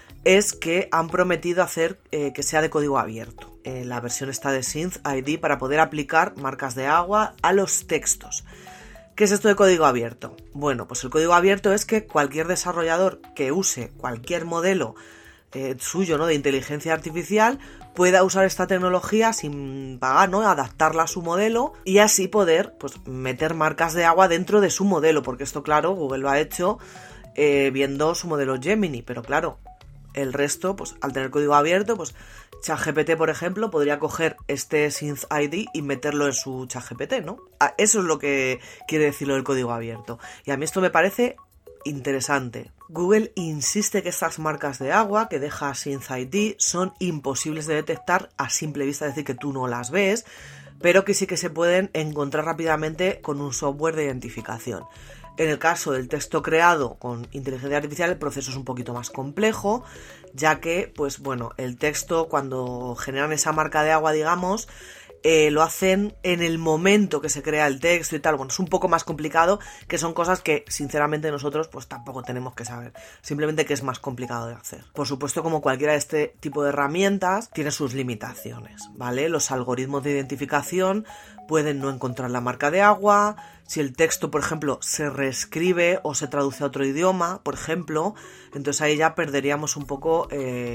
es que han prometido hacer que sea de código abierto. La versión está de SynthID para poder aplicar marcas de agua a los textos. ¿Qué es esto de código abierto? Bueno, pues el código abierto es que cualquier desarrollador que use cualquier modelo suyo, ¿no?, de inteligencia artificial pueda usar esta tecnología sin pagar, ¿no?, adaptarla a su modelo y así poder pues meter marcas de agua dentro de su modelo, porque esto, claro, Google lo ha hecho viendo su modelo Gemini, pero claro, el resto, pues al tener código abierto, pues ChatGPT, por ejemplo, podría coger este SynthID y meterlo en su ChatGPT, ¿no? Eso es lo que quiere decir lo del código abierto. Y a mí esto me parece interesante. Google insiste que estas marcas de agua que deja SynthID son imposibles de detectar a simple vista, es decir, que tú no las ves, pero que sí que se pueden encontrar rápidamente con un software de identificación. En el caso del texto creado con inteligencia artificial, el proceso es un poquito más complejo, ya que, pues bueno, el texto, cuando generan esa marca de agua, digamos, lo hacen en el momento que se crea el texto y tal. Bueno, es un poco más complicado, que son cosas que sinceramente nosotros pues tampoco tenemos que saber, simplemente que es más complicado de hacer. Por supuesto, como cualquiera de este tipo de herramientas, tiene sus limitaciones, ¿vale? Los algoritmos de identificación pueden no encontrar la marca de agua. Si el texto, por ejemplo, se reescribe o se traduce a otro idioma, por ejemplo, entonces ahí ya perderíamos un poco,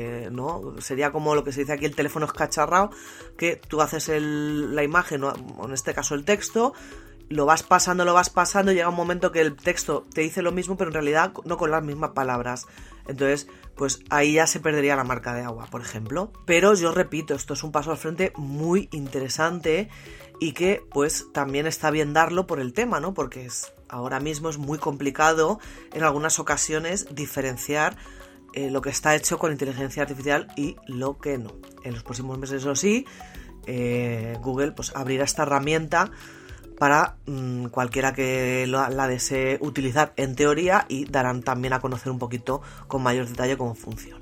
¿no? Sería como lo que se dice aquí, el teléfono escacharrado, que tú haces la imagen, o en este caso el texto, lo vas pasando, llega un momento que el texto te dice lo mismo, pero en realidad no con las mismas palabras. Entonces, pues ahí ya se perdería la marca de agua, por ejemplo. Pero yo repito, esto es un paso al frente muy interesante y que pues también está bien darlo por el tema, ¿no? Porque ahora mismo es muy complicado en algunas ocasiones diferenciar lo que está hecho con inteligencia artificial y lo que no. En los próximos meses, eso sí, Google pues abrirá esta herramienta para cualquiera que la desee utilizar en teoría, y darán también a conocer un poquito con mayor detalle cómo funciona.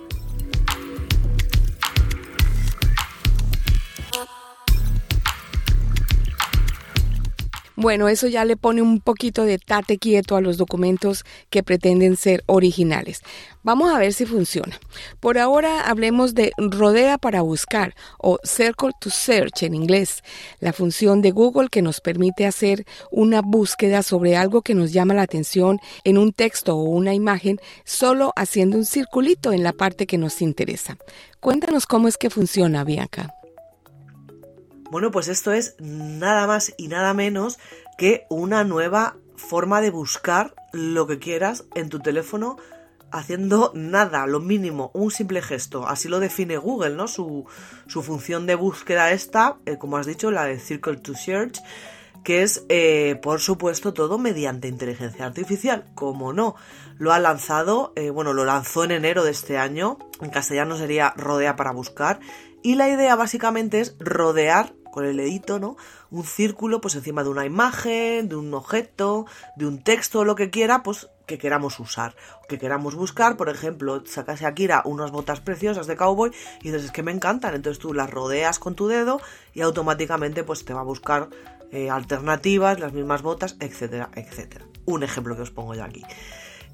Bueno, eso ya le pone un poquito de tate quieto a los documentos que pretenden ser originales. Vamos a ver si funciona. Por ahora hablemos de Rodea para buscar, o Circle to Search en inglés, la función de Google que nos permite hacer una búsqueda sobre algo que nos llama la atención en un texto o una imagen, solo haciendo un circulito en la parte que nos interesa. Cuéntanos cómo es que funciona, Bianca. Bueno, pues esto es nada más y nada menos que una nueva forma de buscar lo que quieras en tu teléfono, haciendo nada, lo mínimo, un simple gesto. Así lo define Google, ¿no? Su función de búsqueda esta, como has dicho, la de Circle to Search, que es, por supuesto, todo mediante inteligencia artificial. Como no, lo ha lanzado, lo lanzó en enero de este año, en castellano sería Rodea para buscar, y la idea básicamente es rodear con el dedito, ¿no?, un círculo pues encima de una imagen, de un objeto, de un texto, lo que quiera, pues que queramos usar, o que queramos buscar. Por ejemplo, saca Shakira unas botas preciosas de cowboy y dices, es que me encantan, entonces tú las rodeas con tu dedo y automáticamente pues te va a buscar alternativas, las mismas botas, etcétera, etcétera. Un ejemplo que os pongo yo aquí.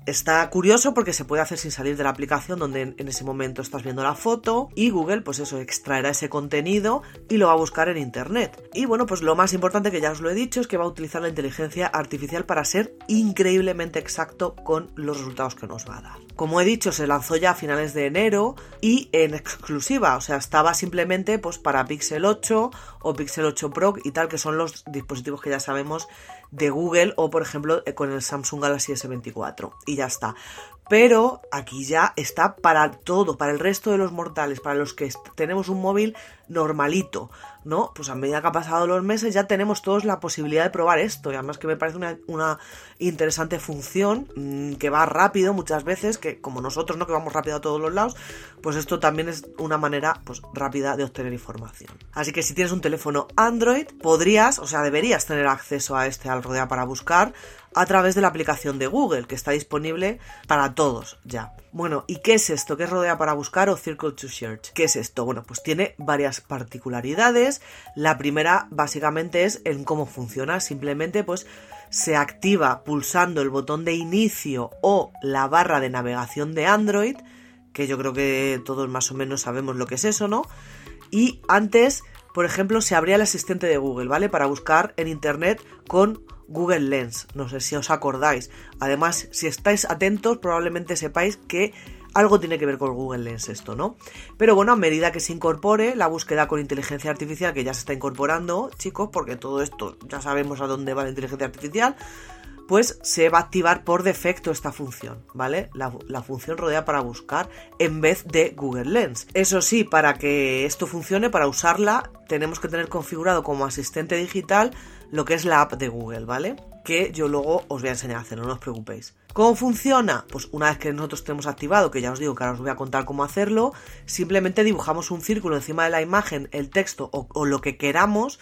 Está curioso porque se puede hacer sin salir de la aplicación donde en ese momento estás viendo la foto, y Google pues eso extraerá ese contenido y lo va a buscar en internet. Y bueno, pues lo más importante, que ya os lo he dicho, es que va a utilizar la inteligencia artificial para ser increíblemente exacto con los resultados que nos va a dar. Como he dicho, se lanzó ya a finales de enero y en exclusiva, o sea, estaba simplemente pues para Pixel 8 o Pixel 8 Pro y tal, que son los dispositivos que ya sabemos de Google, o por ejemplo con el Samsung Galaxy S24, y ya está. Pero aquí ya está para todo, para el resto de los mortales, para los que tenemos un móvil normalito, ¿no? Pues a medida que han pasado los meses ya tenemos todos la posibilidad de probar esto, y además que me parece una interesante función, que va rápido muchas veces, que como nosotros, ¿no?, que vamos rápido a todos los lados, pues esto también es una manera pues rápida de obtener información. Así que si tienes un teléfono Android, deberías tener acceso a al Rodea para buscar a través de la aplicación de Google, que está disponible para todos ya. Bueno, ¿y qué es esto? ¿Qué es Rodea para buscar o Circle to Search? ¿Qué es esto? Bueno, pues tiene varias particularidades. La primera básicamente es en cómo funciona. Simplemente pues se activa pulsando el botón de inicio o la barra de navegación de Android, que yo creo que todos más o menos sabemos lo que es eso, ¿no? Y antes, por ejemplo, se abría el asistente de Google, ¿vale? Para buscar en internet con Google Lens, no sé si os acordáis. Además, si estáis atentos, probablemente sepáis que algo tiene que ver con Google Lens esto, ¿no? Pero bueno, a medida que se incorpore la búsqueda con inteligencia artificial, que ya se está incorporando, chicos, porque todo esto ya sabemos a dónde va la inteligencia artificial, pues se va a activar por defecto esta función, ¿vale? La función Rodea para buscar en vez de Google Lens. Eso sí, para que esto funcione, para usarla, tenemos que tener configurado como asistente digital lo que es la app de Google, ¿vale? Que yo luego os voy a enseñar a hacerlo, no os preocupéis. ¿Cómo funciona? Pues una vez que nosotros tenemos activado, que ya os digo que ahora os voy a contar cómo hacerlo, simplemente dibujamos un círculo encima de la imagen, el texto o lo que queramos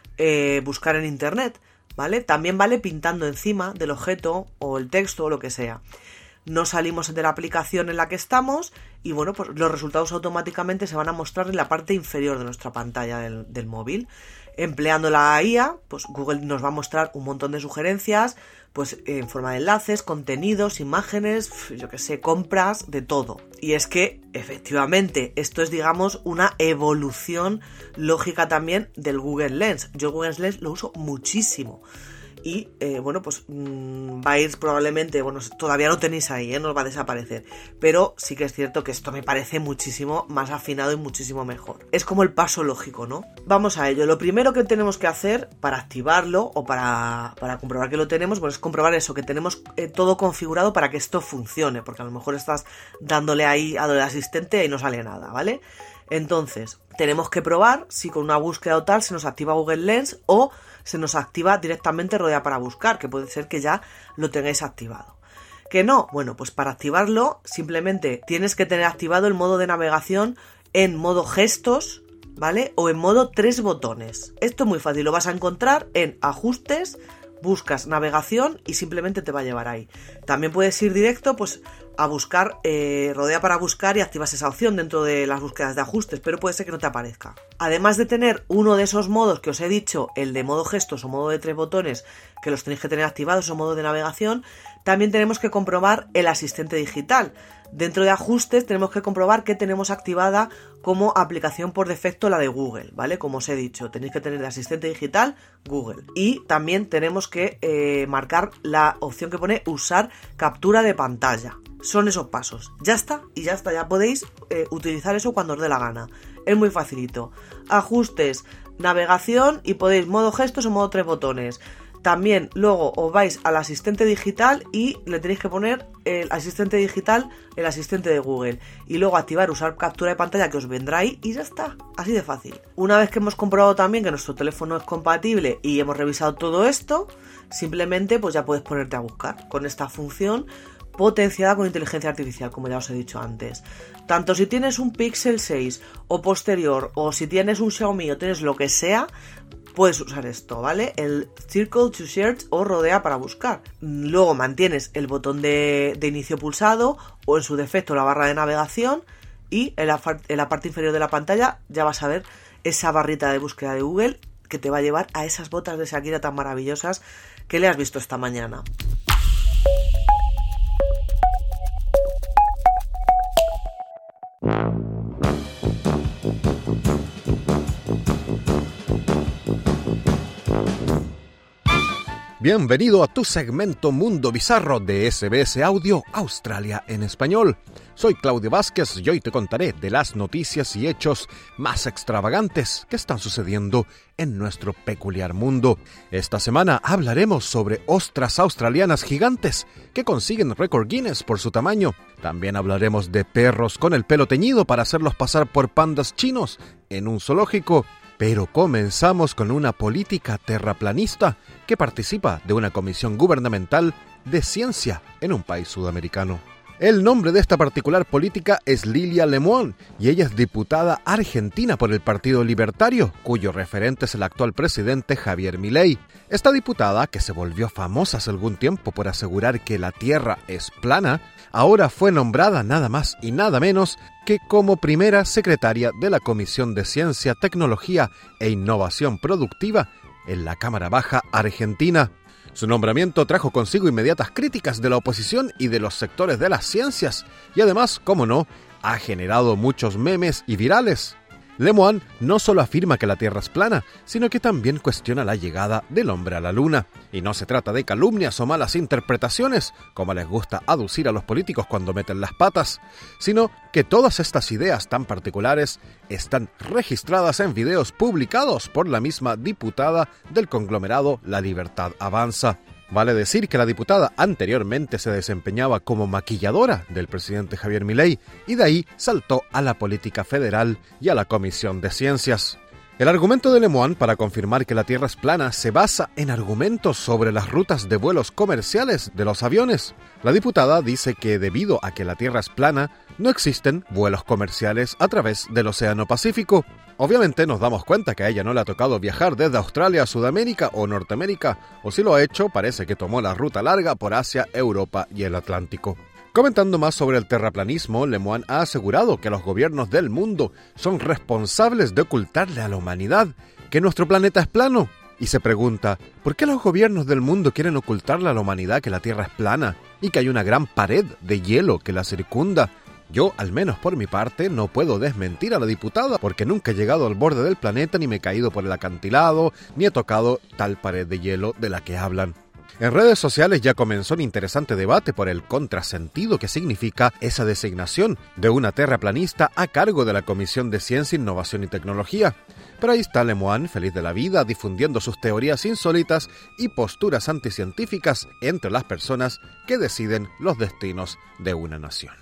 buscar en internet, ¿vale? También vale pintando encima del objeto o el texto o lo que sea. No salimos de la aplicación en la que estamos y bueno, pues los resultados automáticamente se van a mostrar en la parte inferior de nuestra pantalla del móvil. Empleando la IA, pues Google nos va a mostrar un montón de sugerencias, pues en forma de enlaces, contenidos, imágenes, yo que sé, compras, de todo. Y es que, efectivamente, esto es, digamos, una evolución lógica también del Google Lens. Yo Google Lens lo uso muchísimo. Y, pues va a ir probablemente, todavía lo tenéis ahí, no os va a desaparecer. Pero sí que es cierto que esto me parece muchísimo más afinado y muchísimo mejor. Es como el paso lógico, ¿no? Vamos a ello. Lo primero que tenemos que hacer para activarlo o para comprobar que lo tenemos, es comprobar eso, que tenemos todo configurado para que esto funcione. Porque a lo mejor estás dándole ahí a lo del asistente y no sale nada, ¿vale? Entonces, tenemos que probar si con una búsqueda o tal se nos activa Google Lens o se nos activa directamente Rodea para buscar, que puede ser que ya lo tengáis activado. ¿Que no? Bueno, pues para activarlo simplemente tienes que tener activado el modo de navegación en modo gestos, ¿vale? O en modo 3 botones. Esto es muy fácil, lo vas a encontrar en ajustes, buscas navegación y simplemente te va a llevar ahí. También puedes ir directo pues a buscar Rodea para buscar y activas esa opción dentro de las búsquedas de ajustes, pero puede ser que no te aparezca. Además de tener uno de esos modos que os he dicho, el de modo gestos o modo de 3 botones, que los tenéis que tener activados, o modo de navegación, también tenemos que comprobar el asistente digital. Dentro de ajustes tenemos que comprobar que tenemos activada como aplicación por defecto la de Google, ¿vale? Como os he dicho, tenéis que tener de asistente digital Google. Y también tenemos que marcar la opción que pone usar captura de pantalla. Son esos pasos. Ya está, ya podéis utilizar eso cuando os dé la gana. Es muy facilito. Ajustes, navegación y podéis modo gestos o modo 3 botones. También luego os vais al asistente digital y le tenéis que poner el asistente digital, el asistente de Google. Y luego activar usar captura de pantalla, que os vendrá ahí y ya está. Así de fácil. Una vez que hemos comprobado también que nuestro teléfono es compatible y hemos revisado todo esto, simplemente pues ya puedes ponerte a buscar con esta función potenciada con inteligencia artificial, como ya os he dicho antes. Tanto si tienes un Pixel 6 o posterior, o si tienes un Xiaomi o tienes lo que sea, puedes usar esto, ¿vale? El Circle to Search o Rodea para buscar. Luego mantienes el botón de inicio pulsado o en su defecto la barra de navegación y en la parte inferior de la pantalla ya vas a ver esa barrita de búsqueda de Google que te va a llevar a esas botas de Shakira tan maravillosas que le has visto esta mañana. Bienvenido a tu segmento Mundo Bizarro de SBS Audio Australia en español. Soy Claudio Vázquez y hoy te contaré de las noticias y hechos más extravagantes que están sucediendo en nuestro peculiar mundo. Esta semana hablaremos sobre ostras australianas gigantes que consiguen récord Guinness por su tamaño. También hablaremos de perros con el pelo teñido para hacerlos pasar por pandas chinos en un zoológico. Pero comenzamos con una política terraplanista que participa de una comisión gubernamental de ciencia en un país sudamericano. El nombre de esta particular política es Lilia Lemoine y ella es diputada argentina por el Partido Libertario, cuyo referente es el actual presidente Javier Milei. Esta diputada, que se volvió famosa hace algún tiempo por asegurar que la Tierra es plana, ahora fue nombrada nada más y nada menos que como primera secretaria de la Comisión de Ciencia, Tecnología e Innovación Productiva en la Cámara Baja Argentina. Su nombramiento trajo consigo inmediatas críticas de la oposición y de los sectores de las ciencias, y además, cómo no, ha generado muchos memes y virales. Lemoine no solo afirma que la Tierra es plana, sino que también cuestiona la llegada del hombre a la Luna. Y no se trata de calumnias o malas interpretaciones, como les gusta aducir a los políticos cuando meten las patas, sino que todas estas ideas tan particulares están registradas en videos publicados por la misma diputada del conglomerado La Libertad Avanza. Vale decir que la diputada anteriormente se desempeñaba como maquilladora del presidente Javier Milei y de ahí saltó a la política federal y a la Comisión de Ciencias. El argumento de Lemoine para confirmar que la Tierra es plana se basa en argumentos sobre las rutas de vuelos comerciales de los aviones. La diputada dice que debido a que la Tierra es plana, no existen vuelos comerciales a través del Océano Pacífico. Obviamente nos damos cuenta que a ella no le ha tocado viajar desde Australia a Sudamérica o Norteamérica, o si lo ha hecho, parece que tomó la ruta larga por Asia, Europa y el Atlántico. Comentando más sobre el terraplanismo, Lemoine ha asegurado que los gobiernos del mundo son responsables de ocultarle a la humanidad que nuestro planeta es plano. Y se pregunta, ¿por qué los gobiernos del mundo quieren ocultarle a la humanidad que la Tierra es plana y que hay una gran pared de hielo que la circunda? Yo, al menos por mi parte, no puedo desmentir a la diputada porque nunca he llegado al borde del planeta, ni me he caído por el acantilado, ni he tocado tal pared de hielo de la que hablan. En redes sociales ya comenzó un interesante debate por el contrasentido que significa esa designación de una terraplanista a cargo de la Comisión de Ciencia, Innovación y Tecnología. Pero ahí está Lemoine, feliz de la vida, difundiendo sus teorías insólitas y posturas anticientíficas entre las personas que deciden los destinos de una nación.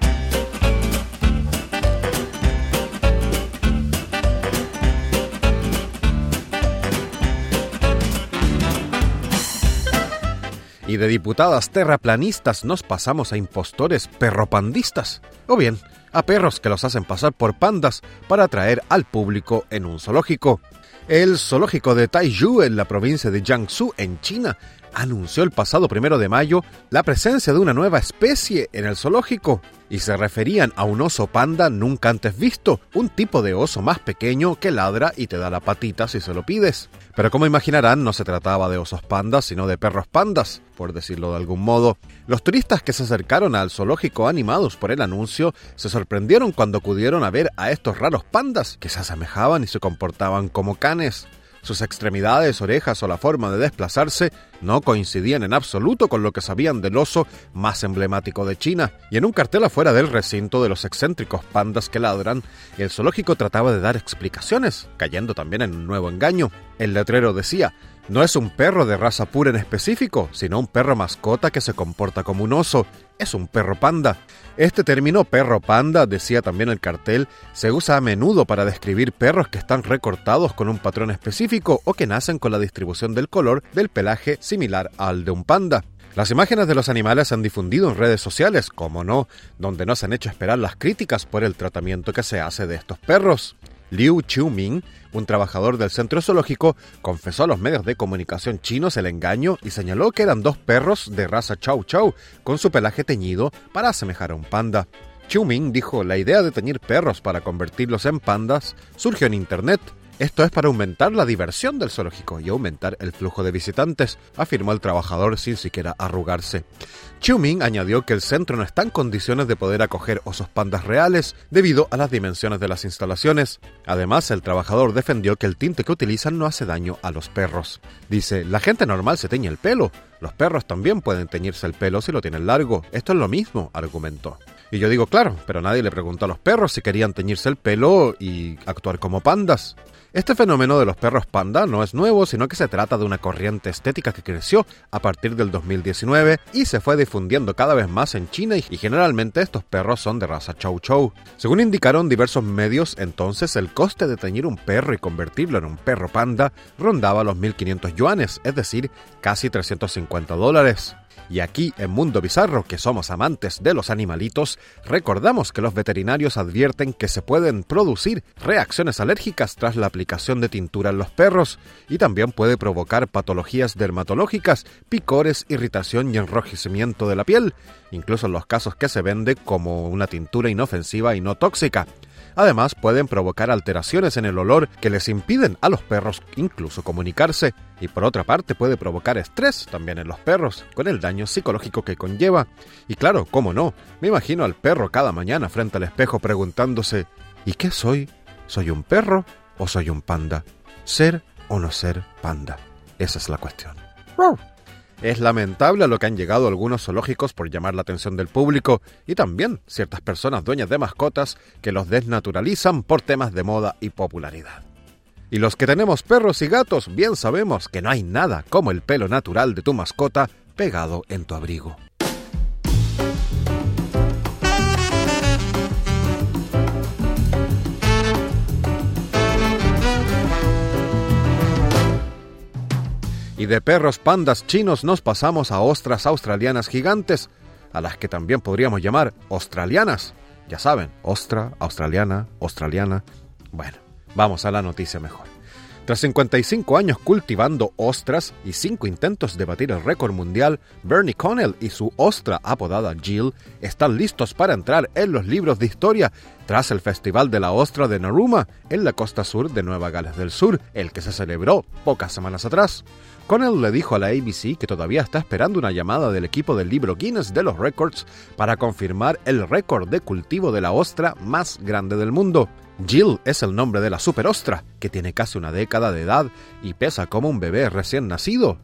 Y de diputadas terraplanistas nos pasamos a impostores perropandistas, o bien a perros que los hacen pasar por pandas para atraer al público en un zoológico. El zoológico de Taizhou, en la provincia de Jiangsu, en China, anunció el pasado 1 de mayo la presencia de una nueva especie en el zoológico, y se referían a un oso panda nunca antes visto, un tipo de oso más pequeño que ladra y te da la patita si se lo pides. Pero como imaginarán, no se trataba de osos pandas, sino de perros pandas, por decirlo de algún modo. Los turistas que se acercaron al zoológico animados por el anuncio se sorprendieron cuando acudieron a ver a estos raros pandas que se asemejaban y se comportaban como canes. Sus extremidades, orejas o la forma de desplazarse no coincidían en absoluto con lo que sabían del oso más emblemático de China. Y en un cartel afuera del recinto de los excéntricos pandas que ladran, el zoológico trataba de dar explicaciones, cayendo también en un nuevo engaño. El letrero decía: no es un perro de raza pura en específico, sino un perro mascota que se comporta como un oso. Es un perro panda. Este término perro panda, decía también el cartel, se usa a menudo para describir perros que están recortados con un patrón específico o que nacen con la distribución del color del pelaje similar al de un panda. Las imágenes de los animales se han difundido en redes sociales, como no, donde no se han hecho esperar las críticas por el tratamiento que se hace de estos perros. Liu Qiuming, un trabajador del centro zoológico, confesó a los medios de comunicación chinos el engaño y señaló que eran 2 perros de raza Chow Chow, con su pelaje teñido para asemejar a un panda. Qiuming dijo: la idea de teñir perros para convertirlos en pandas surgió en internet. Esto es para aumentar la diversión del zoológico y aumentar el flujo de visitantes, afirmó el trabajador sin siquiera arrugarse. Chiu Ming añadió que el centro no está en condiciones de poder acoger osos pandas reales debido a las dimensiones de las instalaciones. Además, el trabajador defendió que el tinte que utilizan no hace daño a los perros. Dice, la gente normal se teñe el pelo. Los perros también pueden teñirse el pelo si lo tienen largo. Esto es lo mismo, argumentó. Y yo digo, claro, pero nadie le preguntó a los perros si querían teñirse el pelo y actuar como pandas. Este fenómeno de los perros panda no es nuevo, sino que se trata de una corriente estética que creció a partir del 2019 y se fue difundiendo cada vez más en China y generalmente estos perros son de raza Chow Chow. Según indicaron diversos medios, entonces el coste de teñir un perro y convertirlo en un perro panda rondaba los 1.500 yuanes, es decir, casi $350. Y aquí, en Mundo Bizarro, que somos amantes de los animalitos, recordamos que los veterinarios advierten que se pueden producir reacciones alérgicas tras la aplicación de tintura en los perros y también puede provocar patologías dermatológicas, picores, irritación y enrojecimiento de la piel, incluso en los casos que se vende como una tintura inofensiva y no tóxica. Además, pueden provocar alteraciones en el olor que les impiden a los perros incluso comunicarse. Y por otra parte, puede provocar estrés también en los perros, con el daño psicológico que conlleva. Y claro, cómo no, me imagino al perro cada mañana frente al espejo preguntándose, ¿y qué soy? ¿Soy un perro o soy un panda? ¿Ser o no ser panda? Esa es la cuestión. Es lamentable a lo que han llegado algunos zoológicos por llamar la atención del público y también ciertas personas dueñas de mascotas que los desnaturalizan por temas de moda y popularidad. Y los que tenemos perros y gatos bien sabemos que no hay nada como el pelo natural de tu mascota pegado en tu abrigo. Y de perros pandas chinos nos pasamos a ostras australianas gigantes, a las que también podríamos llamar australianas. Ya saben, ostra, australiana. Bueno, vamos a la noticia mejor. Tras 55 años cultivando ostras y 5 intentos de batir el récord mundial, Bernie Connell y su ostra apodada Jill están listos para entrar en los libros de historia tras el Festival de la Ostra de Narooma, en la costa sur de Nueva Gales del Sur, el que se celebró pocas semanas atrás. Connell le dijo a la ABC que todavía está esperando una llamada del equipo del libro Guinness de los Récords para confirmar el récord de cultivo de la ostra más grande del mundo. Jill es el nombre de la superostra, que tiene casi una década de edad y pesa como un bebé recién nacido,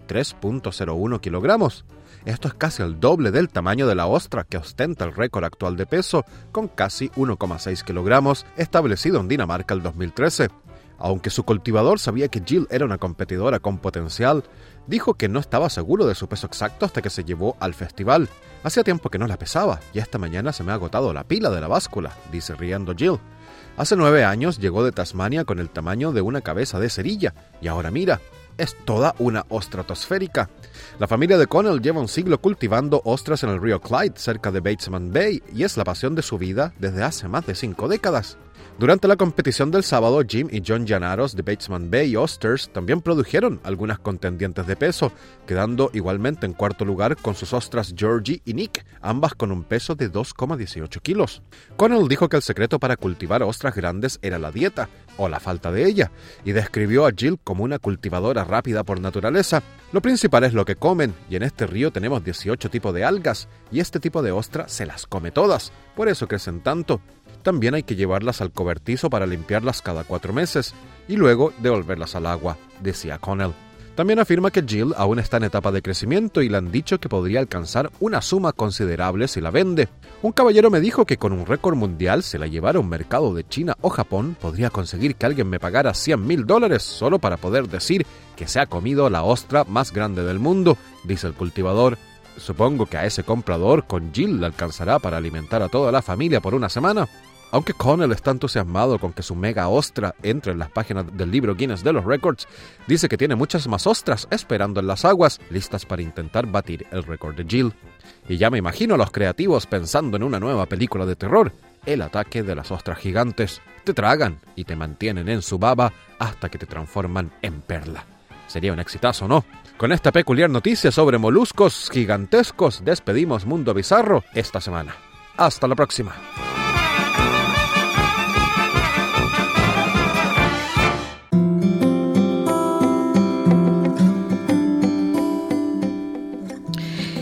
3.01 kilogramos. Esto es casi el doble del tamaño de la ostra que ostenta el récord actual de peso, con casi 1,6 kilogramos, establecido en Dinamarca el 2013. Aunque su cultivador sabía que Jill era una competidora con potencial, dijo que no estaba seguro de su peso exacto hasta que se llevó al festival. Hacía tiempo que no la pesaba y esta mañana se me ha agotado la pila de la báscula, dice riendo Jill. Hace 9 años llegó de Tasmania con el tamaño de una cabeza de cerilla y ahora mira, es toda una ostratosférica. La familia de Connell lleva un siglo cultivando ostras en el río Clyde, cerca de Batemans Bay, y es la pasión de su vida desde hace más de 5 décadas. Durante la competición del sábado, Jim y John Llanaros de Batemans Bay Osters también produjeron algunas contendientes de peso, quedando igualmente en cuarto lugar con sus ostras Georgie y Nick, ambas con un peso de 2,18 kilos. Connell dijo que el secreto para cultivar ostras grandes era la dieta, o la falta de ella, y describió a Jill como una cultivadora rápida por naturaleza. Lo principal es lo que comen, y en este río tenemos 18 tipos de algas, y este tipo de ostra se las come todas, por eso crecen tanto. También hay que llevarlas al cobertizo para limpiarlas cada 4 meses y luego devolverlas al agua, decía Connell. También afirma que Jill aún está en etapa de crecimiento y le han dicho que podría alcanzar una suma considerable si la vende. Un caballero me dijo que con un récord mundial, si la llevara a un mercado de China o Japón, podría conseguir que alguien me pagara $100,000 solo para poder decir que se ha comido la ostra más grande del mundo, dice el cultivador. Supongo que a ese comprador con Jill le alcanzará para alimentar a toda la familia por una semana. Aunque Connell está entusiasmado con que su mega ostra entre en las páginas del libro Guinness de los Récords, dice que tiene muchas más ostras esperando en las aguas, listas para intentar batir el récord de Jill. Y ya me imagino a los creativos pensando en una nueva película de terror, El ataque de las ostras gigantes. Te tragan y te mantienen en su baba hasta que te transforman en perla. Sería un exitazo, ¿no? Con esta peculiar noticia sobre moluscos gigantescos despedimos Mundo Bizarro esta semana. Hasta la próxima.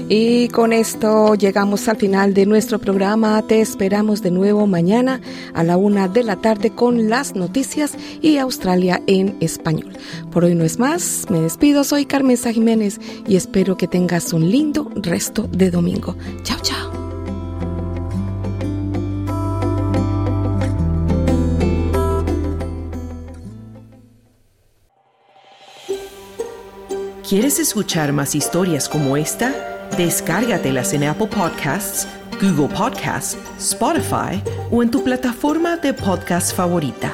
Y con esto llegamos al final de nuestro programa. Te esperamos de nuevo mañana a la 1 de la tarde con las noticias y Australia en español. Por hoy no es más. Me despido. Soy Carmen Sá Jiménez y espero que tengas un lindo resto de domingo. Chao, chao. ¿Quieres escuchar más historias como esta? Descárgatelas en Apple Podcasts, Google Podcasts, Spotify o en tu plataforma de podcast favorita.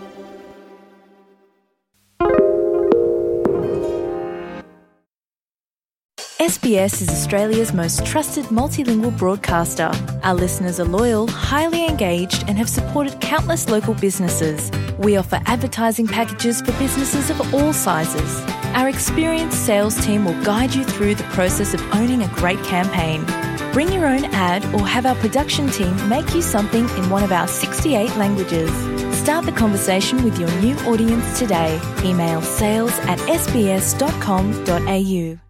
SBS is Australia's most trusted multilingual broadcaster. Our listeners are loyal, highly engaged, and have supported countless local businesses. We offer advertising packages for businesses of all sizes. Our experienced sales team will guide you through the process of owning a great campaign. Bring your own ad or have our production team make you something in one of our 68 languages. Start the conversation with your new audience today. Email sales@sbs.com.au.